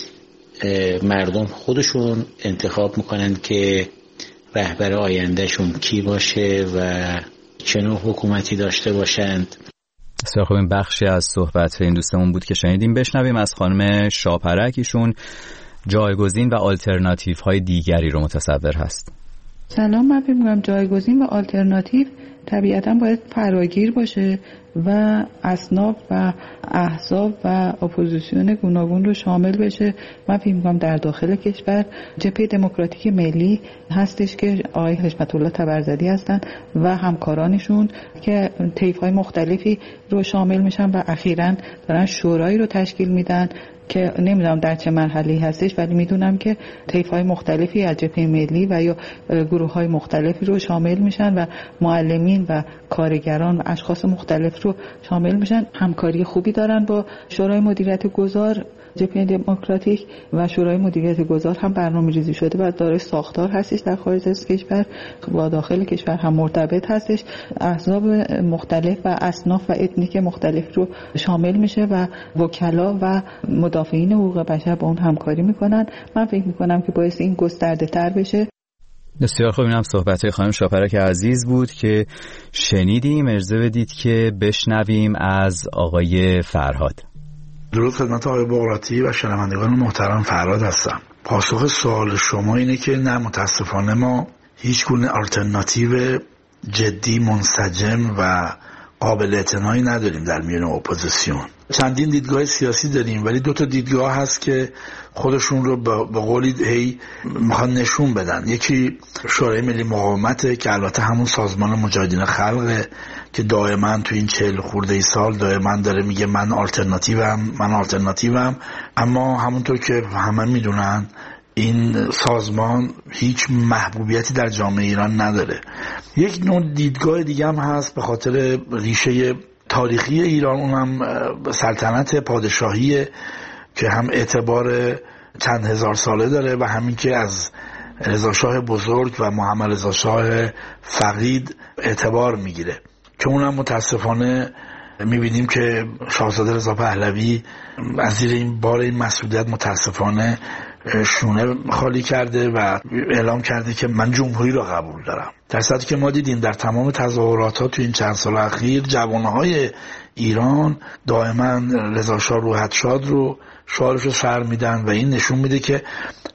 مردم خودشون انتخاب میکنن که رهبر آیندهشون کی باشه و چه نوع حکومتی داشته باشند. بسیار خوب، این بخشی از صحبت این دوستمون بود که شنیدیم. بشنویم از خانم شاپرک، ایشون جایگزین و آلترناتیو های دیگری رو متصور هست. سلام، من فکر می‌کنم جایگزین و آلترناتیو طبیعتاً باید فراگیر باشه و اصناف و احزاب و اپوزیسیون گوناگون رو شامل بشه. من فکر می‌کنم در داخل کشور جبهه دموکراتیک ملی هستش که آقای حشمت الله طبرزدی هستن و همکارانشون که طیف‌های مختلفی رو شامل میشن و اخیراً دارن شورایی رو تشکیل میدن که نمیدونم در چه مرحله‌ای هستش، ولی میدونم که طیف‌های مختلفی از جبهه ملی و یا گروه‌های مختلفی رو شامل میشن و معلمین و کارگران و اشخاص مختلف رو شامل میشن. همکاری خوبی دارن با شورای مدیریت گذار جبهه دموکراتیک و شورای مدیریت گذار هم برنامه‌ریزی شده و دارای ساختار هستش در خارج از کشور و داخل کشور هم مرتبط هستش. احزاب مختلف و اصناف و اتنیک مختلف رو شامل میشه و وکلا و مدافعین حقوق بشر با اون همکاری میکنن. من فکر میکنم که باعث این گسترده تر بشه. بسیار خوب. اینم صحبت‌های خانم شاپرک عزیز بود که شنیدیم. ارزه بدید که بشنویم از آقای فرهاد. درود خدمت آقای بغراتی و شنوندگان محترم. فرهاد هستم. پاسخ سوال شما اینه که نه، متاسفانه ما هیچ گونه آلترناتیو جدی، منسجم و قابل اعتنایی نداریم در میان اپوزیسیون. چندین دیدگاه سیاسی داریم ولی دو تا دیدگاه هست که خودشون رو به قولی هی میخوان نشون بدن. یکی شورای ملی مقاومته که البته همون سازمان مجاهدین خلقه که دائما تو این چهل خورده ای سال دائما داره میگه من آلترناتیوم من آلترناتیوم اما همونطور که همه میدونن این سازمان هیچ محبوبیتی در جامعه ایران نداره. یک نوع دیدگاه دیگه هم هست به خاطر ریشه تاریخی ایران، اونم سلطنت پادشاهی که هم اعتبار چند هزار ساله داره و همین که از رضا شاه بزرگ و محمد رضا شاه فقید اعتبار میگیره که اونم متاسفانه میبینیم که شاهزاده رضا پهلوی از زیر این بار این مسئولیت متاسفانه شونه خالی کرده و اعلام کرده که من جمهوری رو قبول دارم، در صورتی که ما دیدیم در تمام تظاهرات ها تو این چند سال اخیر جوانهای ایران دائما رضا شاه روحت شاد رو شعارش رو سر میدن و این نشون میده که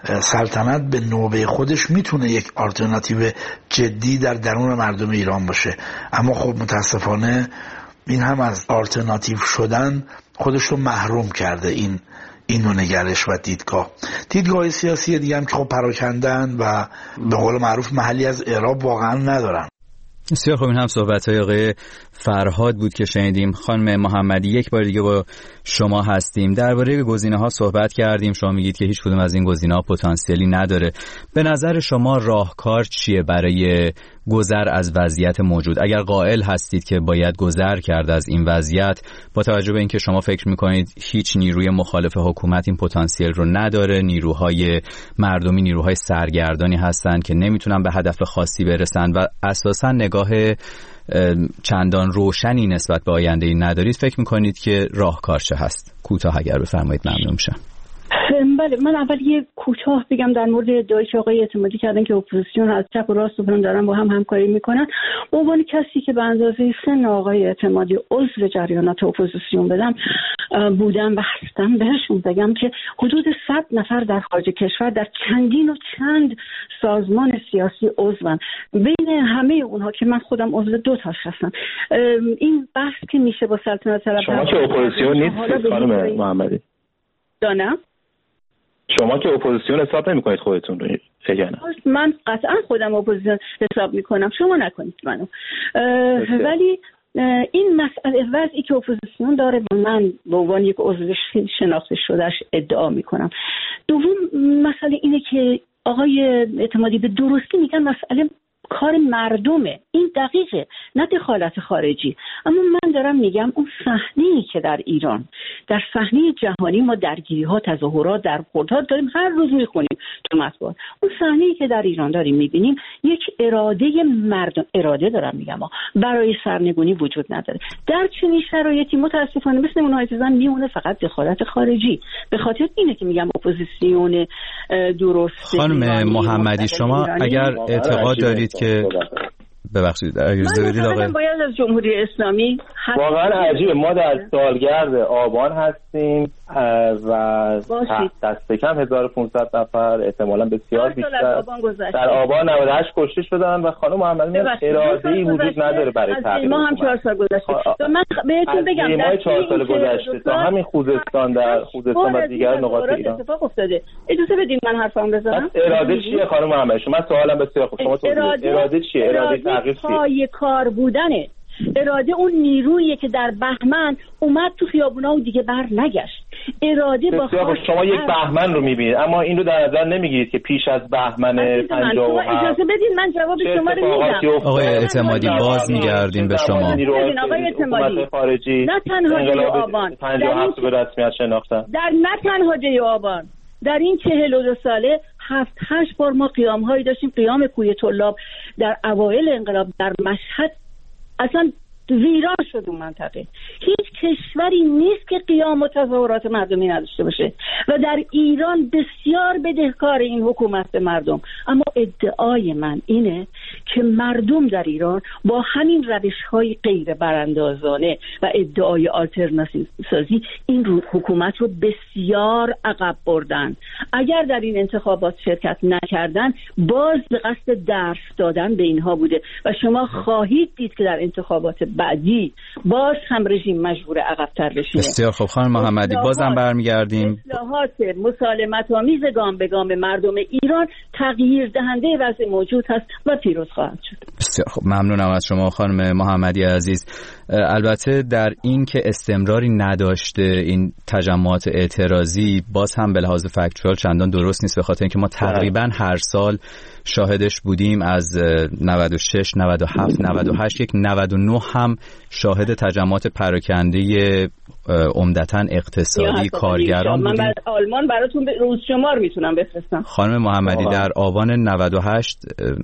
سلطنت به نوبه خودش میتونه یک آلترناتیو جدی در درون مردم ایران باشه. اما خب متاسفانه این هم از آلترناتیو شدن خودش رو محروم کرده این این نوع نگرش و دیدگاه. دیدگاه سیاسی دیگه هم که خب پراکندن و به قول معروف محلی از اعراب واقعا ندارن. بسیار خوب. این هم صحبت‌های آقای فرهاد بود که شنیدیم. خانم محمدی یک بار دیگه با شما هستیم. درباره گزینه‌ها صحبت کردیم. شما میگید که هیچ کدوم از این گزینه‌ها پتانسیلی نداره. به نظر شما راهکار چیه برای گذر از وضعیت موجود؟ اگر قائل هستید که باید گذر کرد از این وضعیت، با توجه به اینکه شما فکر میکنید هیچ نیروی مخالف حکومت این پتانسیل رو نداره، نیروهای مردمی نیروهای سرگردانی هستند که نمیتونن به هدف خاصی برسن و اساسا نگاه چندان روشنی نسبت به آینده ای ندارید، فکر میکنید که راهکار چه هست؟ کوتاه اگر بفرمایید ممنون میشم. بله، من اول یه کوتاه بگم در مورد ادعایی که آقای اعتمادی کردن که اپوزیسیون از چپ و راست و دارن با هم همکاری میکنن. به عنوان کسی که به اندازه سن آقای اعتمادی عضو جریانات اپوزیسیون بدم بودم و هستم، بهشون بگم که حدود صد نفر در خارج کشور در چندین و چند سازمان سیاسی عضوان. بین همه اونها که من خودم عضو دو تاش هستم، این بحث که میشه با سلطنت طلب شما که اپوزیسیون نیستید خانم محمدی؟ دانم شما که اپوزیسیون حساب نمی‌کنید خودتون رو؟ من قطعا خودم اپوزیسیون حساب میکنم، شما نکنید منو. ولی این مسئله وضعی که اپوزیسیون داره و من به عنوان یک عضو شناخته شدهش ادعا میکنم. دوم مسئله اینه که آقای اعتمادی به درستی میگن مسئله کار مردمه، این دقیقه، نه دخالت خارجی. اما من دارم میگم اون صحنه‌ای که در ایران، در صحنه جهانی ما درگیری‌ها، تظاهرات، درخوردها داریم هر روز میخونیم تو مطبوعات. اون صحنه‌ای که در ایران داریم میبینیم یک اراده مردم، اراده دارم میگم برای سرنگونی وجود نداره. در چنین شرایطی متاسفانه مثل اونها چیزا میمونه فقط دخالت خارجی. به خاطر اینه که میگم اپوزیسیون درست. خانم محمدی شما اگر اعتقاد دارید که ببخشید اجازه بدید آقا باید از جمهوری اسلامی واقعا عجیبه ما در سالگرد آبان هستیم و دست کم هزار و پانصد نفر احتمالاً بسیار بیشتر در آبان نود و هشت کشته شدن و خانم محمدی اراده‌ای وجود نداره برای تغییر. ما هم چهار سال گذشته. من بهتون بگم در چهار سال گذشته تا همین خوزستان در خوزستان و دیگر نقاط ایران اتفاق افتاده. اجازه بدید من حرفم بزنم. اراده چیه خانم محمدی؟ شما سوالم بسیار خوب. شما اراده چیه؟ اراده تغییر چیه؟ پای کار بودنه. اراده اون نیرویی که در بهمن اومد تو خیابونا و دیگه بر نگشت. اراده با خواست. شما یک بهمن رو میبینید اما این رو در نظر نمیگیرید که پیش از بهمن پنجاه و هفت اجازه بدین من جواب شما رو میدم. آقای اعتمادی باز میگردیم به شما. ببین آقای اعتمادی خارجی نه تنها جی آبان پنجاه و هفت به رسمیت شناختن، در نه تنها جی آبان، در این چهل و دو ساله هفت هشت بار ما قیام هایی داشتیم. قیام کوی طلاب در اوایل انقلاب در مشهد اصلا ویران شد اون منطقه. هیچ کشوری نیست که قیام و تظاهرات مردمی نداشته باشه و در ایران بسیار بدهکار این حکومت به مردم. اما ادعای من اینه که مردم در ایران با همین روش‌های غیر براندازانه و ادعای آلترناتیو سازی این رو حکومت رو بسیار عقب بردن. اگر در این انتخابات شرکت نکردن باز به قصد درس دادن به اینها بوده و شما خواهید دید که در انتخابات بعدی باز هم رژیم مجبور عقب‌تر بشینه. بسیار خوب خانم محمدی، بازم برمیگردیم. اصلاحات مسالمت آمیز گام به گام مردم ایران تغییر دهنده وضع موجود هست و پیروز خواهد شد. بسیار خوب، ممنونم از شما خانم محمدی عزیز. البته در این که استمراری نداشته این تجمعات اعتراضی باز هم به لحاظ فکتوال چندان درست نیست، به خاطر اینکه ما تقریبا هر سال شاهدش بودیم. از نود و شش، نود و هفت، نود و هشت، یک نود و نه هم شاهد تجمعات پراکنده عمدتا اقتصادی کارگران بودیم. من آلمان براتون روز شمار میتونم بفرستم. خانم محمدی آه. در آبان نود و هشت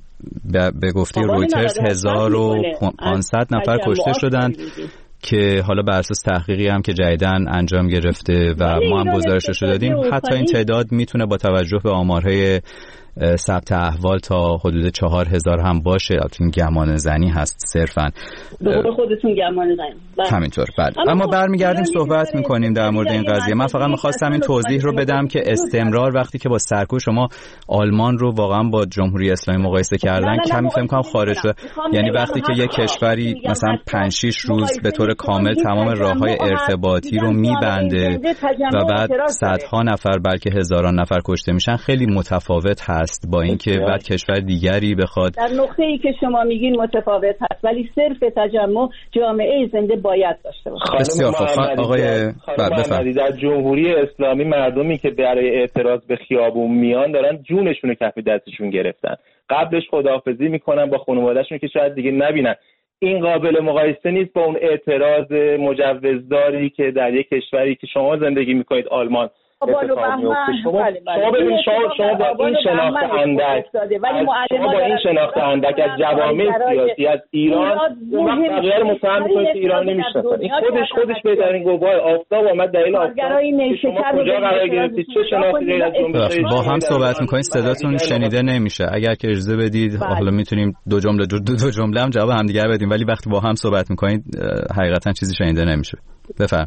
به گفته رویترز هزار و پانصد نفر کشته شدند که حالا بر اساس تحقیقی هم که جدیداً انجام گرفته و ما هم گزارشش رو دادیم، حتی این تعداد میتونه با توجه به آمارهای ثبت احوال تا حدود چهار هزار هم باشه. این گمان زنی هست صرفاً. به قول خودتون گمان زنی. همینطور. بعد اما, اما برمیگردیم صحبت میکنیم در مورد این قضیه. من فقط میخواستم این توضیح رو بدم که استمرار وقتی که با سرکوب شما آلمان رو واقعا با جمهوری اسلامی مقایسه کردن کمی فکر کنم خارج شده. یعنی وقتی که یک کشوری مثلا پنج شش روز به طور کامل تمام راههای ارتباطی رو میبنده و بعد صدها نفر بلکه هزاران نفر کشته میشن، خیلی متفاوت هست با اینکه بعد کشور دیگری بخواد. در نقطه‌ای که شما میگین متفاوت هست، ولی صرف تجمع جامعه زنده باید داشته باشه. بسیار خوب. آقای محمدی، در جمهوری اسلامی مردمی که برای اعتراض به خیابون میان دارن جونشون رو کف دستشون گرفتن، قبلش خداحافظی میکنن با خانواده‌شون که شاید دیگه نبینن. این قابل مقایسه نیست با اون اعتراض مجوزداری که در یک کشوری که شما زندگی میکنید آلمان اتفاق میفته. شما شما ببین شما شما با این شناخت اندک شما با این شناخت اندک از جوامع سیاسی از ایران وقت بقیه رو متهم میکنید که ایران نمیشناسن. این خودش خودش بهترین گواه. آفتاب اومد دلیل آفتاب شما کجا قرار گرفتید، چه شناختی دارید از جمله. با هم صحبت میکنید صداتون شنیده نمیشه. اگر که اجازه بدید حالا میتونیم دو جمله دو, دو جمله هم جواب همدیگه بدیم، ولی وقتی با هم صحبت میکنید حقیقتا چیزی شنیده نمیشه. بفرمایید.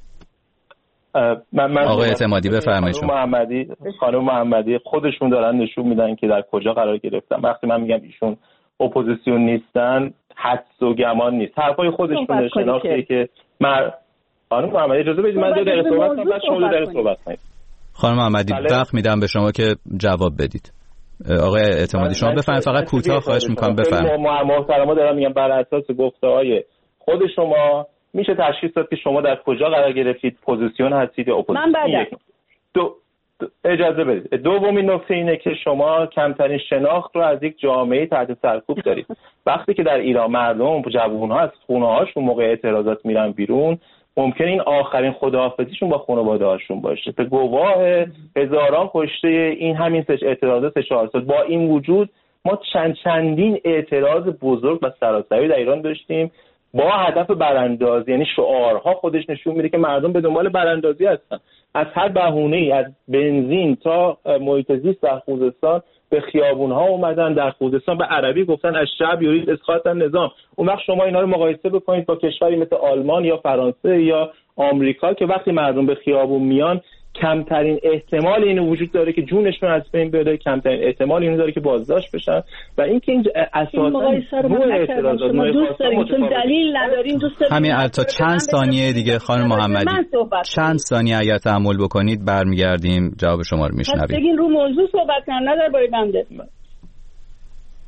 من من آقای اعتمادی بفرمایید. خانم محمدی خانم محمدی خودشون دارن نشون میدن که در کجا قرار گرفتن. وقتی من میگم ایشون اپوزیسیون نیستن، حدس و گمان نیست، حرفای خودشون شناختیه که مر... خانم محمدی اجازه بدید من دو دقیقه صحبت کنم بعد شما دو دقیقه صحبت کنید. خانم محمدی وقت میدم به شما که جواب بدید. آقای اعتمادی شما بفرمایید، فقط کوتاه خواهش میکنم بفرمایید. محترما دارم میگم بر اساس گفته‌های خود شما میشه تشخیص داد که شما در کجا قرار گرفتید، پوزیسیون هستید یا اپوزیسیون. من بعد دو اجازه بدید. دومین نکته اینه که شما کمترین شناخت رو از یک جامعه تحت سرکوب دارید. وقتی که در ایران مردم جوان‌ها از خونه‌هاشون موقع اعتراضات میرن بیرون، ممکنه این آخرین خداحافظیشون با خانواده‌هاشون باشه. به گواه هزاران کشته این همین سه اعتراضات سه چهار سال. با این وجود ما چند چندین اعتراض بزرگ و سراسری در ایران داشتیم با هدف براندازی. یعنی شعارها خودش نشون میده که مردم به دنبال براندازی هستن. از هر بهونه‌ای، از بنزین تا محیط زیست در خوزستان به خیابون‌ها اومدن. در خوزستان به عربی گفتن از شعب یرید اسقاط النظام. اون وقت شما اینا رو مقایسه بکنید با کشوری مثل آلمان یا فرانسه یا آمریکا که وقتی مردم به خیابون میان کمترین احتمال اینو وجود داره که جونشون از بین بره، کمترین احتمال اینو داره که بازداشت بشن و اینکه این اساساً نوع اعتراضات ما دوست داریم چون دلیل نداریم دوست داریم. همین البته چند ثانیه دیگه خانم محمدی چند ثانیه اگر تحمل بکنید برمیگردیم جواب شما رو میشنویم. بگین رو موضوع صحبت کنن نداره باید بنده.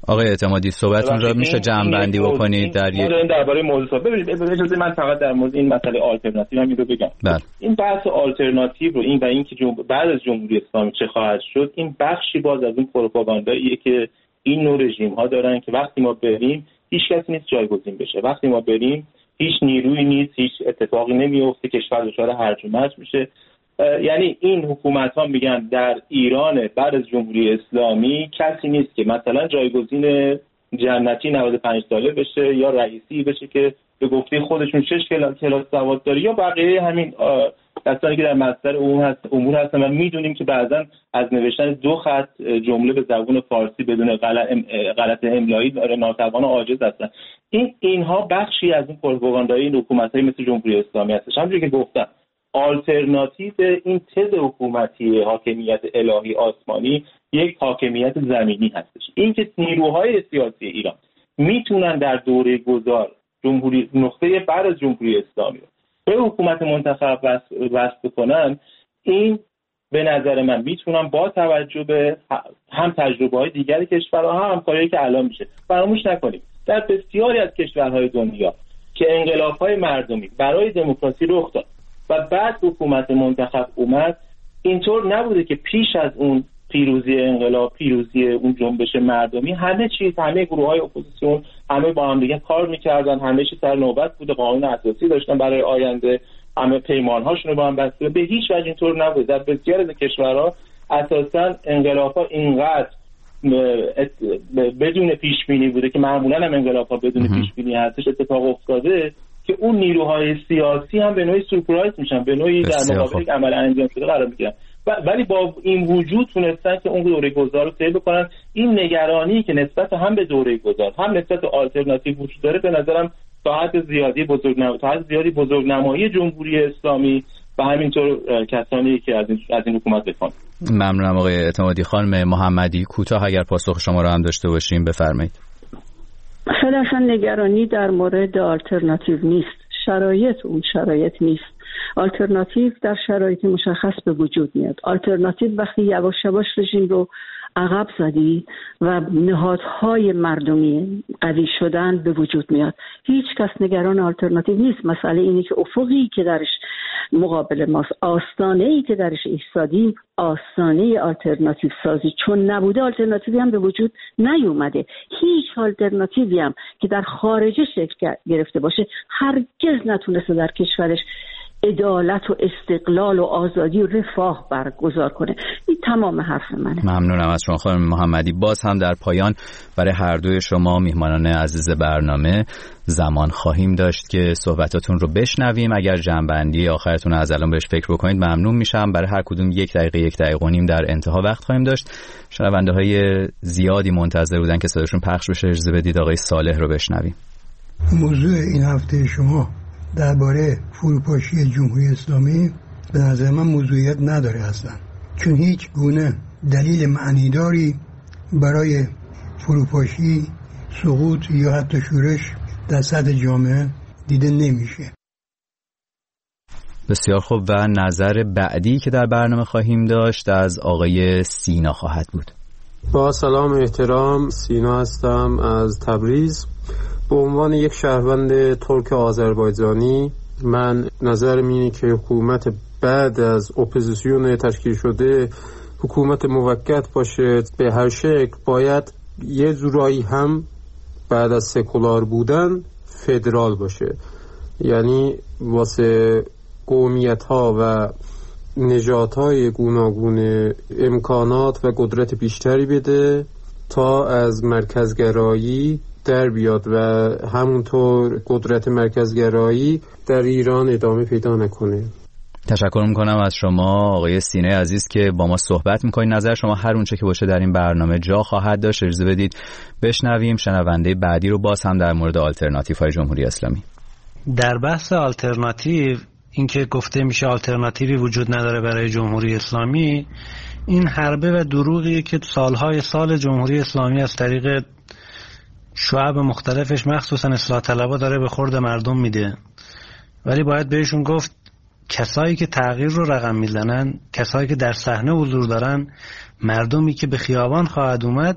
آقای اعتمادی صحبتتون رو میشه جمع‌بندی بکنید در یک ما درباره موضوع ببینید اجازه من فقط در مورد این مسئله آلترناتیو هم اینو بگم. بله. این بحث آلترناتیو رو این و اینکه بعد از جمهوری اسلامی چه خواهد شد، این بخشی باز از اون پروپاگانداییه که این نوع رژیم ها دارن که وقتی ما بریم هیچ کسی نیست جایگزین بشه، وقتی ما بریم هیچ نیرویی نیست، هیچ اتفاقی نمیفته، کشور دچار هرج و مرج میشه. یعنی این حکومت ها میگن در ایران بعد از جمهوری اسلامی کسی نیست که مثلا جایگزین جنتی نود و پنج ساله بشه یا رئیسی بشه که به گفته خودشون شش کلاس کلاس سواد داره یا بقیه همین کسانی که در مصدر امور هست امور هستن و میدونیم که بعضا از نوشتن دو خط جمله به زبان فارسی بدون غلط غلط املایی ناتوان و عاجز هستن. این اینها بخشی از این پروپاگاندای این حکومت‌های مثل جمهوری اسلامی هستش. همونجوری که گفتم آلترناتیو این تز حکومتی حاکمیت الهی آسمانی یک حاکمیت زمینی هستش. این که نیروهای سیاسی ایران میتونن در دوره گذار جمهوری نقطه بعد از جمهوری اسلامی رو به حکومت منتخب وصل کنن، این به نظر من میتونن با توجه به هم تجربه‌های دیگر کشورها هم همکاریایی که الان میشه. فراموش نکنیم در بسیاری از کشورهای دنیا که انقلاب‌های مردمی برای دموکراسی رخ داد و بعد حکومت منتخب اومد، اینطور نبوده که پیش از اون پیروزی انقلاب، پیروزی اون جنبش مردمی، همه چیز، همه گروه‌های اپوزیسیون همه با هم دیگه کار می‌کردن، همه چیز سر نوبت بوده، قانون اساسی داشتن برای آینده، همه پیمان‌هاشون رو با هم بسته. به هیچ وجه اینطور نبوده. در بسیاری از کشورها اساساً انقلاب‌ها اینقدر بدون پیش‌بینی بوده که معمولاً هم انقلاب‌ها بدون پیش‌بینی هستش اتفاق افتاده که اون نیروهای سیاسی هم به نوعی سورپرایز میشن، به نوعی در مقابل یک عمل انجام شده قرار میگیرن، ولی با این وجود تونستن که اون دوره گذار رو طی بکنن. این نگرانی که نسبت هم به دوره گذار هم نسبت آلترناتیو وجود داره به نظرم تا حد زیادی بزرگنمایی تا حد زیادی بزرگنمایی جمهوری اسلامی و همینطور کسانی که از این از این حکومت دفاع. ممنونم آقای اعتمادی. خانم محمدی کوتاه اگر پاسخ شما رو هم داشته باشیم بفرمایید. خیلی اصلا نگرانی در مورد آلترناتیو نیست، شرایط اون شرایط نیست. آلترناتیو در شرایط مشخص به وجود میاد. آلترناتیو وقتی یواش یواش رژیم رو عقب زدی و نهادهای مردمی قوی شدن به وجود میاد. هیچ کس نگران آلترناتیو نیست. مسئله اینه که افقی که درش مقابل ماست، آستانه‌ای که درش ایستادیم، آستانه آلترناتیو سازی چون نبوده، آلترناتیوی هم به وجود نیومده. هیچ آلترناتیوی هم که در خارج شکل گرفته باشه هرگز نتونسته در کشورش عدالت و استقلال و آزادی و رفاه برگزار کنه. این تمام حرف منه. ممنونم از شما خانم محمدی. باز هم در پایان برای هر دوی شما میهمانان عزیز برنامه زمان خواهیم داشت که صحبتاتون رو بشنویم. اگر جنبندی آخرتون از الان بهش فکر بکنید ممنون میشم. برای هر کدوم یک دقیقه یک دقیقه و نیم در انتها وقت خواهیم داشت. شنونده های زیادی منتظر بودن که صداشون پخش بشه. اجازه بدید آقای صالح رو بشنویم. موضوع این هفته شما درباره فروپاشی جمهوری اسلامی به نظر من موضوعیت نداره اصلا، چون هیچ گونه دلیل معنیداری برای فروپاشی، سقوط یا حتی شورش در سطح جامعه دیده نمیشه. بسیار خوب. و نظر بعدی که در برنامه خواهیم داشت از آقای سینا خواهد بود. با سلام احترام، سینا هستم از تبریز. به عنوان یک شهروند ترک آذربایجانی من نظرم اینه که حکومت بعد از اپوزیسیون تشکیل شده حکومت موقت باشه به هر شکل، باید یه جورایی هم بعد از سکولار بودن فدرال باشه، یعنی واسه قومیت ها و نژادهای های گوناگون امکانات و قدرت بیشتری بده تا از مرکزگرایی در بیاد و همونطور قدرت مرکزگرایی در ایران ادامه پیدا نکنه. تشکر میکنم از شما آقای سینه عزیز که با ما صحبت میکنید. نظر شما هر اونچه که باشه در این برنامه جا خواهد داشت. اجازه بدید بشنویم شنونده بعدی رو باز هم در مورد آلترناتیو های جمهوری اسلامی. در بحث آلترناتیو اینکه گفته میشه آلترناتیوی وجود نداره برای جمهوری اسلامی، این حربه و دروغیه که سالهای سال جمهوری اسلامی از طریق شعب مختلفش مخصوصا اصلاح طلبها داره به خورد مردم میده. ولی باید بهشون گفت کسایی که تغییر رو رقم میزنن، کسایی که در صحنه حضور دارن، مردمی که به خیابان خواهد اومد،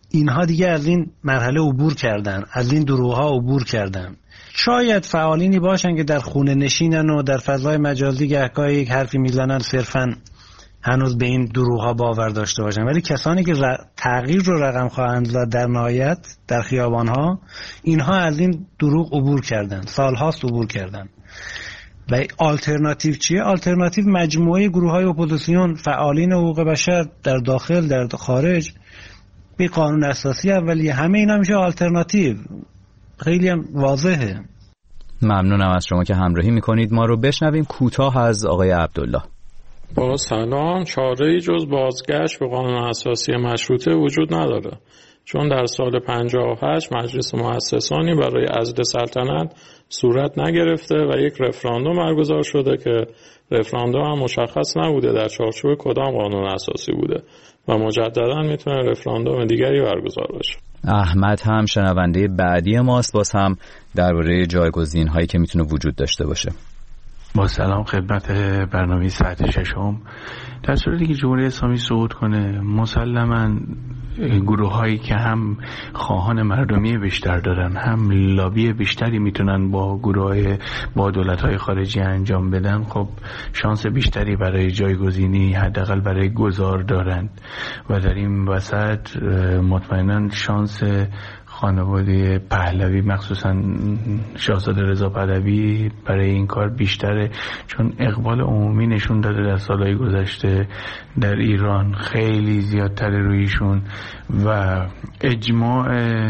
اینها دیگه از این مرحله عبور کردن، از این دروغ‌ها عبور کردن. شاید فعالینی باشن که در خونه نشینن و در فضای مجازی گهگاهی یک حرفی میزنن صرفاً هنوز به این دروغ‌ها باور داشته باشن، ولی کسانی که ر... تغییر رو رقم خواهند زد در نهایت در خیابان‌ها، اینها از این دروغ عبور کردن، سال‌هاست عبور کردن. و آلترناتیو چیه؟ آلترناتیو مجموعه گروه‌های اپوزیسیون، فعالین حقوق بشر در داخل در خارج، به قانون اساسی اولیه، همه اینا میشه آلترناتیو. خیلی هم واضحه. ممنونم از شما که همراهی میکنید. ما رو بشنویم کوتاه از آقای عبدالله. با سلام. چاره‌ای جز بازگشت به قانون اساسی مشروطه وجود نداره، چون در سال پنجاه و هشت مجلس مؤسسانی برای عزل سلطنت صورت نگرفته و یک رفراندوم برگزار شده که رفراندوم هم مشخص نبوده در چارچوب کدام قانون اساسی بوده و مجددا میتونه رفراندوم دیگری برگزار بشه. احمد هم شنونده بعدی ماست، باز هم درباره جایگزین هایی که میتونه وجود داشته باشه. با سلام خدمت برنامه ساعت ششم. در صورتی که جمهوری اسلامی صعود کنه، مسلماً گروه هایی که هم خواهان مردمی بیشتر دارن، هم لابی بیشتری میتونن با گروه با دولت های خارجی انجام بدن، خب شانس بیشتری برای جایگزینی حداقل برای گذار دارند و در این وسط مطمئناً شانس خانواده پهلوی مخصوصا شاهزاده رضا پهلوی برای این کار بیشتره، چون اقبال عمومی نشون داده در سالهای گذشته در ایران خیلی زیادتر رویشون و اجماع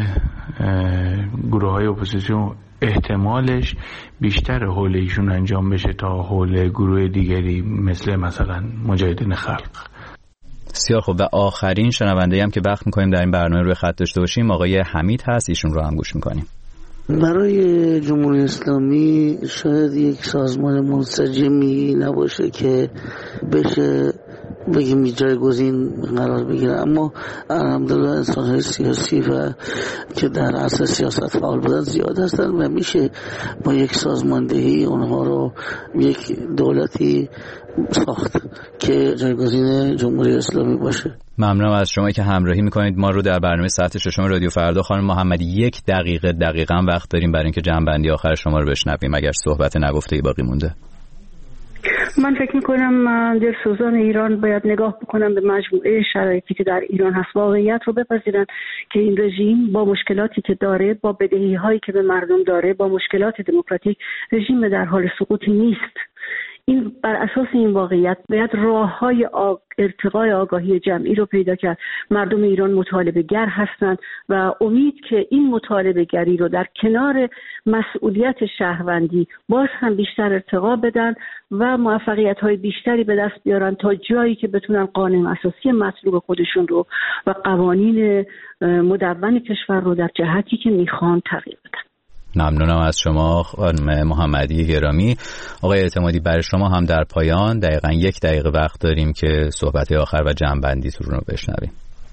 گروه های اپوزیسیون احتمالش بیشتر حول ایشون انجام بشه تا حول گروه دیگری مثل مثلا مجاهدین خلق. بسیار خوب. و آخرین شنونده هم که وقت میکنیم در این برنامه روی خط داشته باشیم آقای حمید هست، ایشون رو هم گوش میکنیم. برای جمهوری اسلامی شاید یک سازمان منسجمی نباشه که بشه بگیم جایگزین قرار بگیره، اما الحمدلله انسان‌های سیاسی و که در عصر سیاست فعال بودن زیاد هستن و میشه با یک سازماندهی اونها رو یک دولتی ساخت که جایگزین جمهوری اسلامی باشه. ممنونم از شما که همراهی میکنید ما رو در برنامه ساعت ششم رادیو فردا. خانم محمدی یک دقیقه دقیقاً وقت داریم برای اینکه جنبندی آخر شما رو بشنویم اگر صحبت نگفته‌ای باقی مونده. من فکر میکنم دلسوزان ایران باید نگاه بکنم به مجموعه شرایطی که در ایران هست، واقعیت رو بپذیرن که این رژیم با مشکلاتی که داره، با بدهی هایی که به مردم داره، با مشکلات دموکراتیک، رژیم در حال سقوط نیست. این بر اساس این واقعیت باید راه‌های آگ... ارتقای آگاهی جمعی رو پیدا کرد. مردم ایران مطالبه گر هستند و امید که این مطالبه گری رو در کنار مسئولیت شهروندی باز هم بیشتر ارتقا بدن و موفقیت‌های بیشتری به دست بیارن تا جایی که بتونن قانون اساسی مطلوب خودشون رو و قوانین مدون کشور رو در جهتی که میخوان تغییر بدن. ممنونم از شما خانم محمدی گرامی. آقای اعتمادی برای شما هم در پایان دقیقاً یک دقیقه وقت داریم که صحبت آخر و جمع‌بندیتون رو بشنویم.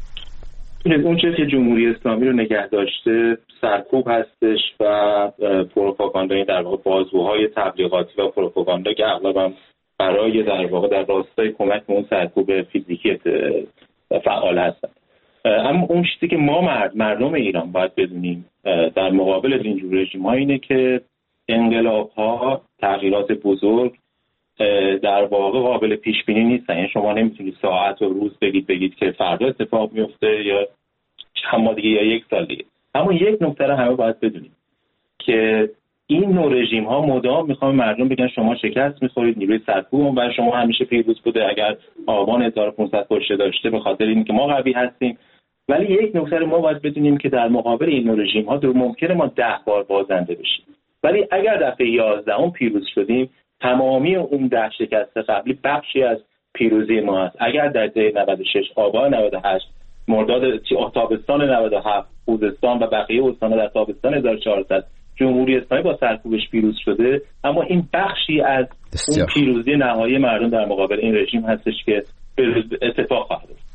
اون چیزی که جمهوری اسلامی رو نگه داشته سرکوب هستش و پروپاگاندای در واقع بازوهای تبلیغاتی و پروپاگاندا که اغلب برای در واقع در راستای کمک به اون سرکوب فیزیکی فعال هستن. اما اون چیزی که ما مرد مردم ایران باید بدونیم در مقابل اینجور رژیم‌ها اینه که انقلاب‌ها، تغییرات بزرگ در واقع قابل پیش بینی نیستن. یعنی شما نمیتونید ساعت و روز بگید بگید که فردا اتفاق میفته یا چند ماه دیگه یا یک سال دیگه. اما یک نکته رو همه باید بدونیم که این نوع رژیم‌ها مدام میخوان مردم بگن شما شکست میخورید، نیروی سرکوب و شما همیشه پیروز بوده. اگر آبان هزار و پانصد کشته داشته به خاطر اینکه ما قوی هستیم. ولی یک نکته رو ما باید بدونیم که در مقابل این نوع رژیم‌ها در ممکنه ما ده بار بازنده بشیم، ولی اگر دفعه یازدهم پیروز شدیم تمامی اون ده شکست قبلی بخشی از پیروزی ما است. اگر در دهه نود و شش، آبان نود و هشت، مرداد تابستان نود و هفت، خوزستان و بقیه استان‌ها در تابستان هزار و چهارصد جمهوری اسلامی با سرکوبش پیروز شده، اما این بخشی از اون پیروزی نهایی مردم در مقابل این رژیم هستش که اتفاق خواهد افتاد.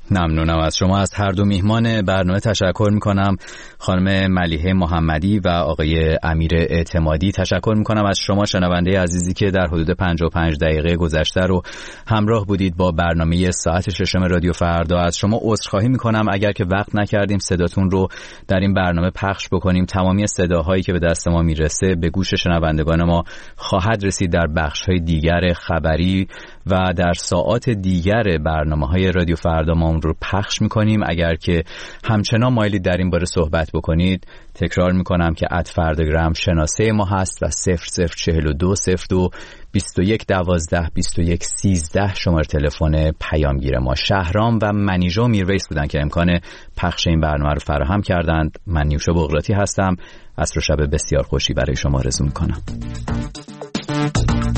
ممنونم از شما. از هر دو میهمان برنامه تشکر میکنم، خانم ملیحه محمدی و آقای امیر اعتمادی. تشکر میکنم از شما شنونده عزیزی که در حدود پنجاه و پنج دقیقه گذشته رو همراه بودید با برنامه ساعت ششم رادیو فردا. از شما عذرخواهی میکنم اگر که وقت نکردیم صداتون رو در این برنامه پخش بکنیم. تمامی صداهایی که به دست ما میرسه به گوش شنوندگان ما خواهد رسید در بخش‌های دیگر خبری و در ساعات دیگر برنامه‌های رادیو فردا ما اون رو پخش می‌کنیم. اگر که همچنان مایلید در این باره صحبت بکنید، تکرار می‌کنم که ات فرداگرام شناسه ما هست و صفر صفر چهل و دو صفر دو بیست و یک دوازده بیست و یک سیزده شماره تلفن پیامگیر ما. شهرام و منیژه و میرویس بودن که امکان پخش این برنامه رو فراهم کردند. من نیوشا بغراتی هستم. عصر و شب بسیار خوشی برای شما آرزو می‌کنم.